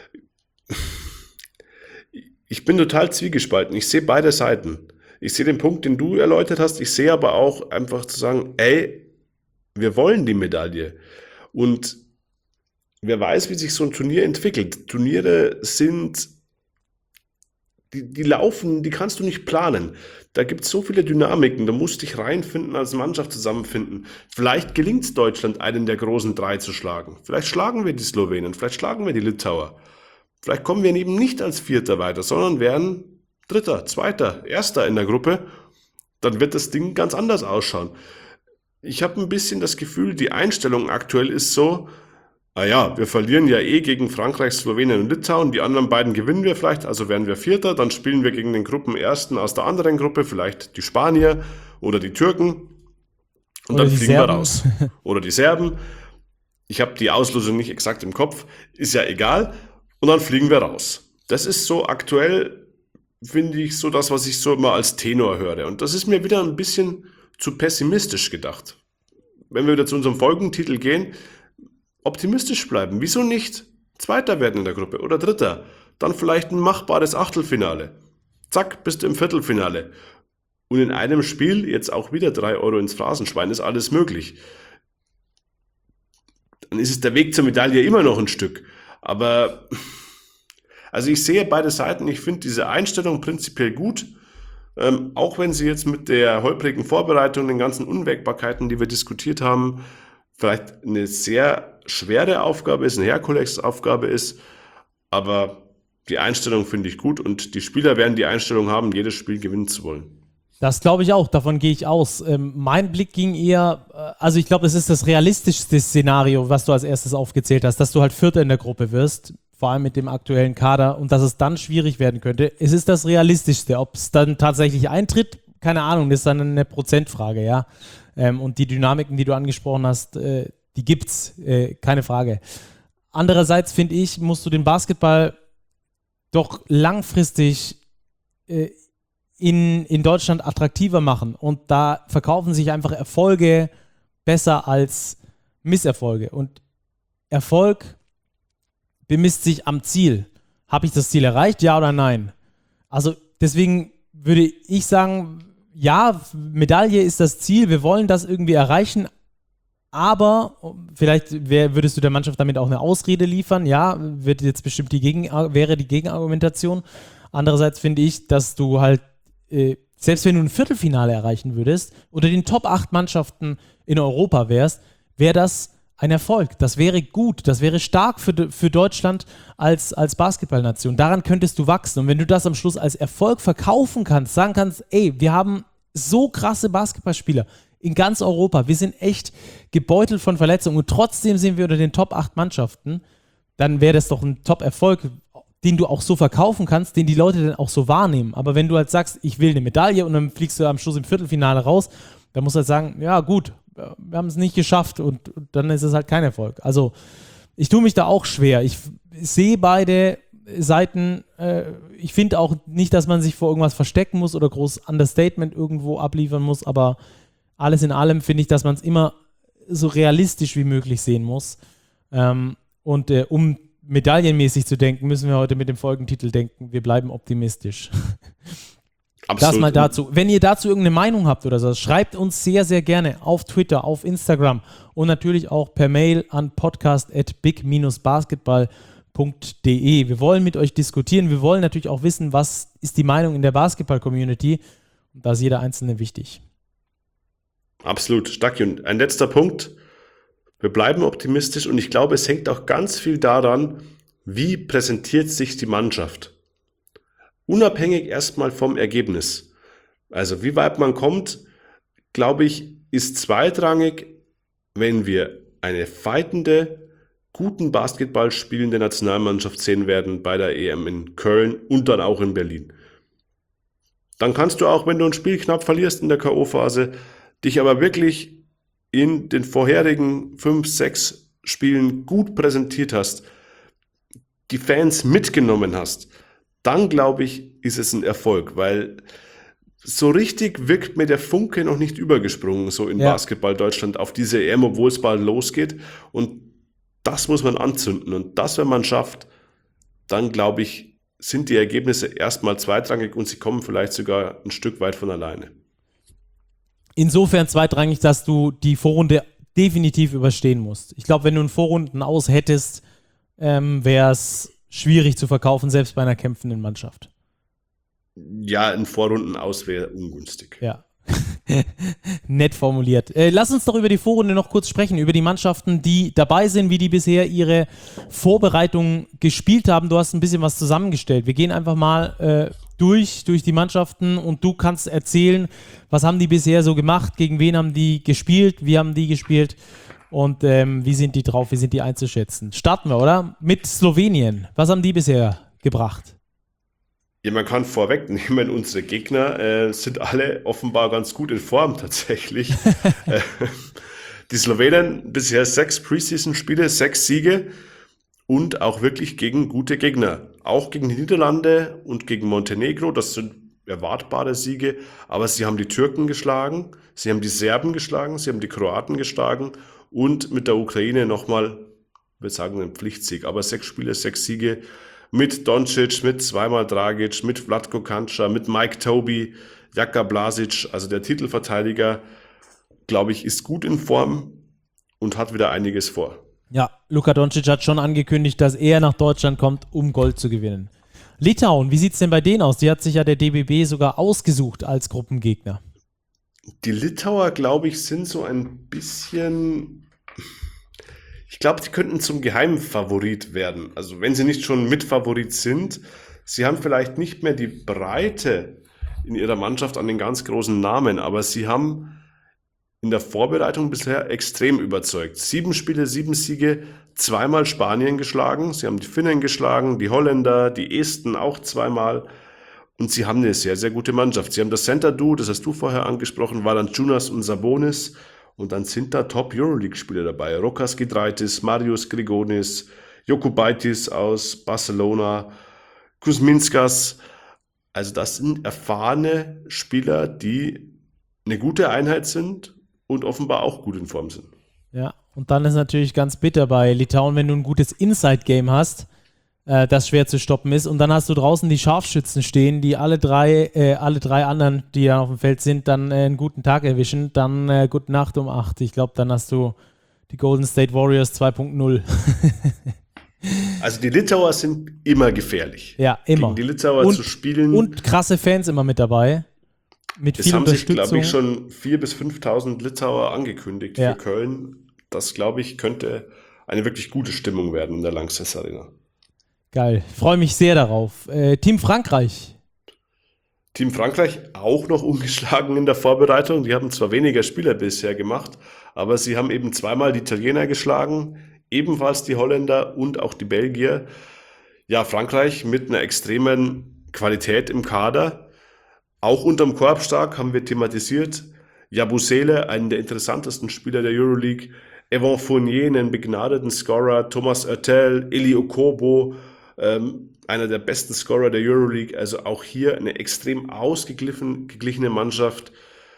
Ich bin total zwiegespalten. Ich sehe beide Seiten. Ich sehe den Punkt, den du erläutert hast. Ich sehe aber auch einfach zu sagen, ey, wir wollen die Medaille. Und wer weiß, wie sich so ein Turnier entwickelt. Turniere sind, die, die laufen, die kannst du nicht planen. Da gibt es so viele Dynamiken, da musst du dich reinfinden, als Mannschaft zusammenfinden. Vielleicht gelingt es Deutschland, einen der großen drei zu schlagen. Vielleicht schlagen wir die Slowenen, vielleicht schlagen wir die Litauer. Vielleicht kommen wir eben nicht als Vierter weiter, sondern werden Dritter, Zweiter, Erster in der Gruppe. Dann wird das Ding ganz anders ausschauen. Ich habe ein bisschen das Gefühl, die Einstellung aktuell ist so, ah ja, wir verlieren ja eh gegen Frankreich, Slowenien und Litauen, die anderen beiden gewinnen wir vielleicht, also werden wir Vierter, dann spielen wir gegen den Gruppenersten aus der anderen Gruppe, vielleicht die Spanier oder die Türken und oder dann fliegen Serben. wir raus. Oder die Serben. Ich habe die Auslosung nicht exakt im Kopf, ist ja egal. Und dann fliegen wir raus. Das ist so aktuell, finde ich, so das, was ich so immer als Tenor höre. Und das ist mir wieder ein bisschen zu pessimistisch gedacht. Wenn wir wieder zu unserem Folgentitel gehen, optimistisch bleiben. Wieso nicht Zweiter werden in der Gruppe oder Dritter? Dann vielleicht ein machbares Achtelfinale. Zack, bist du im Viertelfinale. Und in einem Spiel jetzt auch wieder drei Euro ins Phrasenschwein, ist alles möglich. Dann ist es der Weg zur Medaille immer noch ein Stück. Aber also ich sehe beide Seiten. Ich finde diese Einstellung prinzipiell gut. Ähm, auch wenn sie jetzt mit der holprigen Vorbereitung, den ganzen Unwägbarkeiten, die wir diskutiert haben, vielleicht eine sehr schwere Aufgabe ist, eine Herkulesaufgabe ist, aber die Einstellung finde ich gut und die Spieler werden die Einstellung haben, jedes Spiel gewinnen zu wollen. Das glaube ich auch, davon gehe ich aus. Ähm, mein Blick ging eher, äh, also ich glaube, das ist das realistischste Szenario, was du als erstes aufgezählt hast, dass du halt Vierter in der Gruppe wirst, vor allem mit dem aktuellen Kader und dass es dann schwierig werden könnte. Es ist das Realistischste. Ob es dann tatsächlich eintritt, keine Ahnung, das ist dann eine Prozentfrage, ja. Ähm, und die Dynamiken, die du angesprochen hast, äh, die gibt's, äh, keine Frage. Andererseits finde ich, musst du den Basketball doch langfristig äh, in, in Deutschland attraktiver machen. Und da verkaufen sich einfach Erfolge besser als Misserfolge. Und Erfolg bemisst sich am Ziel. Habe ich das Ziel erreicht, ja oder nein? Also deswegen würde ich sagen, ja, Medaille ist das Ziel, wir wollen das irgendwie erreichen, aber vielleicht wär, würdest du der Mannschaft damit auch eine Ausrede liefern, ja, wird jetzt bestimmt die Gegen, wäre die Gegenargumentation. Andererseits finde ich, dass du halt, äh, selbst wenn du ein Viertelfinale erreichen würdest, unter den Top acht Mannschaften in Europa wärst, wäre das ein Erfolg. Das wäre gut, das wäre stark für, für Deutschland als, als Basketballnation. Daran könntest du wachsen. Und wenn du das am Schluss als Erfolg verkaufen kannst, sagen kannst, ey, wir haben so krasse Basketballspieler in ganz Europa, wir sind echt gebeutelt von Verletzungen und trotzdem sind wir unter den Top acht Mannschaften, dann wäre das doch ein Top-Erfolg, den du auch so verkaufen kannst, den die Leute dann auch so wahrnehmen. Aber wenn du halt sagst, ich will eine Medaille und dann fliegst du am Schluss im Viertelfinale raus, dann musst du halt sagen, ja gut, wir haben es nicht geschafft und, und dann ist es halt kein Erfolg. Also ich tue mich da auch schwer. Ich sehe beide Seiten. Äh, ich finde auch nicht, dass man sich vor irgendwas verstecken muss oder groß Understatement irgendwo abliefern muss, aber alles in allem finde ich, dass man es immer so realistisch wie möglich sehen muss. Ähm, und äh, um medaillenmäßig zu denken, müssen wir heute mit dem Folgentitel denken, wir bleiben optimistisch. Absolut. Das mal dazu. Wenn ihr dazu irgendeine Meinung habt oder so, schreibt uns sehr, sehr gerne auf Twitter, auf Instagram und natürlich auch per Mail an podcast at big dash basketball punkt de. Wir wollen mit euch diskutieren. Wir wollen natürlich auch wissen, was ist die Meinung in der Basketball-Community. Und da ist jeder Einzelne wichtig. Absolut. Stacki. Und ein letzter Punkt. Wir bleiben optimistisch und ich glaube, es hängt auch ganz viel daran, wie präsentiert sich die Mannschaft. Unabhängig erstmal vom Ergebnis. Also wie weit man kommt, glaube ich, ist zweitrangig, wenn wir eine fightende, guten Basketball spielende Nationalmannschaft sehen werden bei der E M in Köln und dann auch in Berlin. Dann kannst du auch, wenn du ein Spiel knapp verlierst in der K O-Phase, dich aber wirklich in den vorherigen fünf, sechs Spielen gut präsentiert hast, die Fans mitgenommen hast, dann glaube ich, ist es ein Erfolg, weil so richtig wirkt mir der Funke noch nicht übergesprungen, so in ja. Basketball Deutschland auf diese E M, obwohl es bald losgeht. Und das muss man anzünden. Und das, wenn man schafft, dann glaube ich, sind die Ergebnisse erstmal zweitrangig und sie kommen vielleicht sogar ein Stück weit von alleine. Insofern zweitrangig, dass du die Vorrunde definitiv überstehen musst. Ich glaube, wenn du einen Vorrunden aus hättest, ähm, wäre es schwierig zu verkaufen, selbst bei einer kämpfenden Mannschaft. Ja, ein Vorrunden aus wäre ungünstig. Ja. Nett formuliert. Äh, lass uns doch über die Vorrunde noch kurz sprechen, über die Mannschaften, die dabei sind, wie die bisher ihre Vorbereitung gespielt haben. Du hast ein bisschen was zusammengestellt. Wir gehen einfach mal äh, durch, durch die Mannschaften und du kannst erzählen, was haben die bisher so gemacht, gegen wen haben die gespielt, wie haben die gespielt und ähm, wie sind die drauf, wie sind die einzuschätzen. Starten wir, oder? Mit Slowenien. Was haben die bisher gebracht? Ja, man kann vorwegnehmen, unsere Gegner äh, sind alle offenbar ganz gut in Form tatsächlich. äh, die Slowenen bisher sechs Preseason-Spiele, sechs Siege und auch wirklich gegen gute Gegner. Auch gegen die Niederlande und gegen Montenegro, das sind erwartbare Siege, aber sie haben die Türken geschlagen, sie haben die Serben geschlagen, sie haben die Kroaten geschlagen und mit der Ukraine nochmal, ich würde sagen, ein Pflichtsieg, aber sechs Spiele, sechs Siege mit Doncic, mit zweimal Dragic, mit Vlatko Kanča, mit Mike Tobey, Jaka Blasic, also der Titelverteidiger, glaube ich, ist gut in Form und hat wieder einiges vor. Ja, Luka Doncic hat schon angekündigt, dass er nach Deutschland kommt, um Gold zu gewinnen. Litauen, wie sieht es denn bei denen aus? Die hat sich ja der D B B sogar ausgesucht als Gruppengegner. Die Litauer, glaube ich, sind so ein bisschen... Ich glaube, die könnten zum Geheimfavorit werden. Also wenn sie nicht schon Mitfavorit sind, sie haben vielleicht nicht mehr die Breite in ihrer Mannschaft an den ganz großen Namen, aber sie haben in der Vorbereitung bisher extrem überzeugt. Sieben Spiele, sieben Siege, zweimal Spanien geschlagen. Sie haben die Finnen geschlagen, die Holländer, die Esten auch zweimal. Und sie haben eine sehr, sehr gute Mannschaft. Sie haben das Center-Duo, das hast du vorher angesprochen, Valanciunas und Sabonis. Und dann sind da Top-Euroleague-Spieler dabei. Rokas Giedraitis, Marius Grigonis, Jokubaitis aus Barcelona, Kuzminskas. Also das sind erfahrene Spieler, die eine gute Einheit sind und offenbar auch gut in Form sind. Ja, Und dann ist natürlich ganz bitter bei Litauen, wenn du ein gutes Inside-Game hast, äh, das schwer zu stoppen ist. Und dann hast du draußen die Scharfschützen stehen, die alle drei, äh, alle drei anderen, die ja auf dem Feld sind, dann äh, einen guten Tag erwischen. Dann äh, gute Nacht um acht. Ich glaube, dann hast du die Golden State Warriors zwei Punkt null. Also die Litauer sind immer gefährlich. Ja, immer. Gegen die Litauer und, zu spielen. Und krasse Fans immer mit dabei. Mit es viel haben sich, Unterstützung. glaube ich, schon viertausend bis fünftausend Litauer angekündigt ja. für Köln. Das, glaube ich, könnte eine wirklich gute Stimmung werden in der Lanxess Arena. Geil. Ich freue mich sehr darauf. Äh, Team Frankreich. Team Frankreich auch noch ungeschlagen in der Vorbereitung. Die haben zwar weniger Spieler bisher gemacht, aber sie haben eben zweimal die Italiener geschlagen, ebenfalls die Holländer und auch die Belgier. Ja, Frankreich mit einer extremen Qualität im Kader. Auch unterm Korb stark, haben wir thematisiert. Yabusele, einen der interessantesten Spieler der Euroleague. Evan Fournier, einen begnadeten Scorer. Thomas Hurtel, Eli Okobo, ähm, einer der besten Scorer der Euroleague. Also auch hier eine extrem ausgeglichene Mannschaft.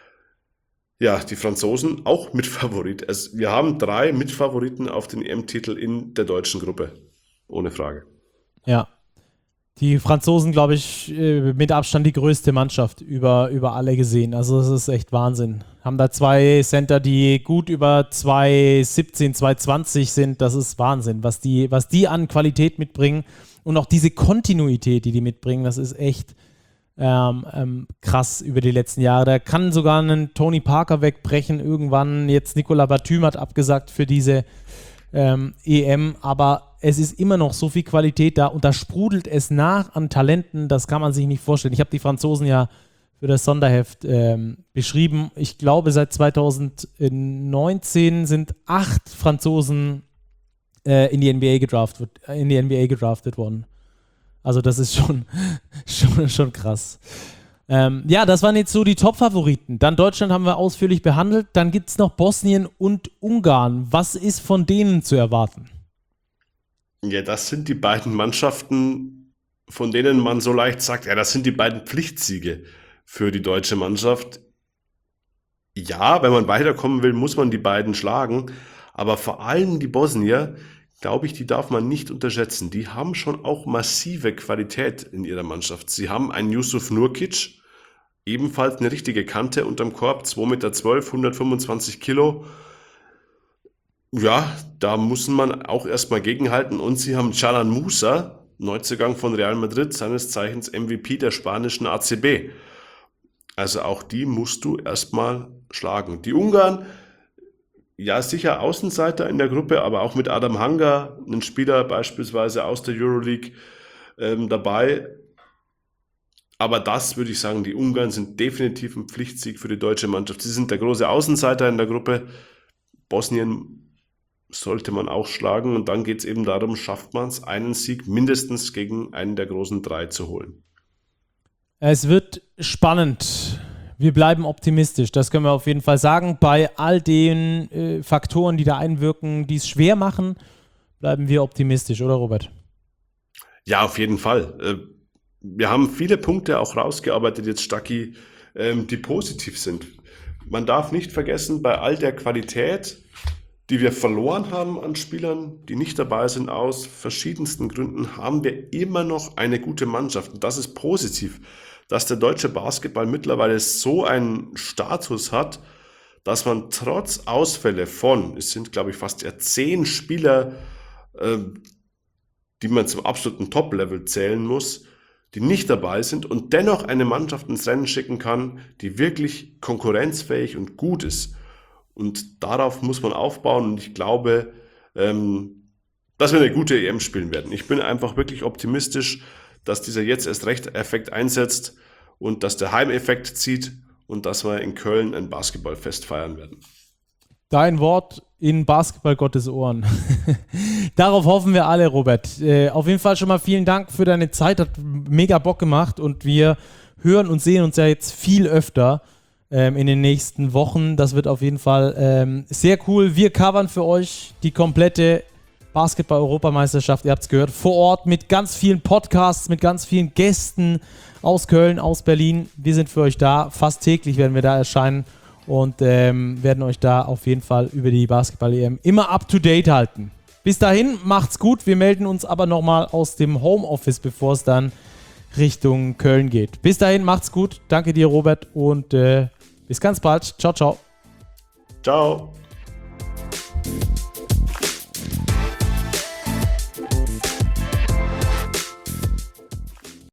Ja, die Franzosen auch Mitfavorit. Also wir haben drei Mitfavoriten auf den E M-Titel in der deutschen Gruppe. Ohne Frage. Ja. Die Franzosen, glaube ich, mit Abstand die größte Mannschaft über, über alle gesehen. Also das ist echt Wahnsinn. Haben da zwei Center, die gut über zwei siebzehn, zwei zwanzig sind. Das ist Wahnsinn, was die, was die an Qualität mitbringen. Und auch diese Kontinuität, die die mitbringen, das ist echt ähm, ähm, krass über die letzten Jahre. Da kann sogar einen Tony Parker wegbrechen irgendwann. Jetzt Nicolas Batum hat abgesagt für diese ähm, E M, aber es ist immer noch so viel Qualität da und da sprudelt es nach an Talenten, das kann man sich nicht vorstellen. Ich habe die Franzosen ja für das Sonderheft ähm, beschrieben. Ich glaube, seit zweitausendneunzehn sind acht Franzosen äh, in die N B A gedraftet, in die N B A gedraftet worden. Also das ist schon, schon, schon krass. Ähm, ja, das waren jetzt so die Top-Favoriten. Dann Deutschland haben wir ausführlich behandelt. Dann gibt es noch Bosnien und Ungarn. Was ist von denen zu erwarten? Ja, das sind die beiden Mannschaften, von denen man so leicht sagt, ja, das sind die beiden Pflichtsiege für die deutsche Mannschaft. Ja, wenn man weiterkommen will, muss man die beiden schlagen. Aber vor allem die Bosnier, glaube ich, die darf man nicht unterschätzen. Die haben schon auch massive Qualität in ihrer Mannschaft. Sie haben einen Yusuf Nurkic, ebenfalls eine richtige Kante unterm Korb, zwei Meter zwölf, hundertfünfundzwanzig Kilo. Ja, da muss man auch erstmal gegenhalten. Und sie haben Çalhan Musa, Neuzugang von Real Madrid, seines Zeichens M V P der spanischen A C B. Also auch die musst du erstmal schlagen. Die Ungarn, ja sicher Außenseiter in der Gruppe, aber auch mit Adam Hanga, einen Spieler beispielsweise aus der Euroleague, ähm, dabei. Aber das würde ich sagen, die Ungarn sind definitiv ein Pflichtsieg für die deutsche Mannschaft. Sie sind der große Außenseiter in der Gruppe. Bosnien sollte man auch schlagen und dann geht es eben darum, schafft man es, einen Sieg mindestens gegen einen der großen drei zu holen. Es wird spannend. Wir bleiben optimistisch, das können wir auf jeden Fall sagen. Bei all den äh, Faktoren, die da einwirken, die es schwer machen, bleiben wir optimistisch, oder Robert? Ja, auf jeden Fall. Wir haben viele Punkte auch rausgearbeitet jetzt, Stacki, die positiv sind. Man darf nicht vergessen, bei all der Qualität, die wir verloren haben an Spielern, die nicht dabei sind, aus verschiedensten Gründen, haben wir immer noch eine gute Mannschaft. Und das ist positiv, dass der deutsche Basketball mittlerweile so einen Status hat, dass man trotz Ausfälle von, es sind glaube ich fast ja zehn Spieler, äh, die man zum absoluten Top-Level zählen muss, die nicht dabei sind und dennoch eine Mannschaft ins Rennen schicken kann, die wirklich konkurrenzfähig und gut ist. Und darauf muss man aufbauen und ich glaube, ähm, dass wir eine gute E M spielen werden. Ich bin einfach wirklich optimistisch, dass dieser jetzt erst recht Effekt einsetzt und dass der Heimeffekt zieht und dass wir in Köln ein Basketballfest feiern werden. Dein Wort in Basketball Gottes Ohren. Darauf hoffen wir alle, Robert. Äh, auf jeden Fall schon mal vielen Dank für deine Zeit, hat mega Bock gemacht und wir hören und sehen uns ja jetzt viel öfter ähm, in den nächsten Wochen. Das wird auf jeden Fall ähm, sehr cool. Wir covern für euch die komplette Basketball-Europameisterschaft, ihr habt es gehört, vor Ort mit ganz vielen Podcasts, mit ganz vielen Gästen aus Köln, aus Berlin. Wir sind für euch da, fast täglich werden wir da erscheinen und ähm, werden euch da auf jeden Fall über die Basketball-E M immer up to date halten. Bis dahin, macht's gut. Wir melden uns aber nochmal aus dem Homeoffice, bevor es dann Richtung Köln geht. Bis dahin, macht's gut. Danke dir, Robert, und äh, bis ganz bald. Ciao, ciao. Ciao.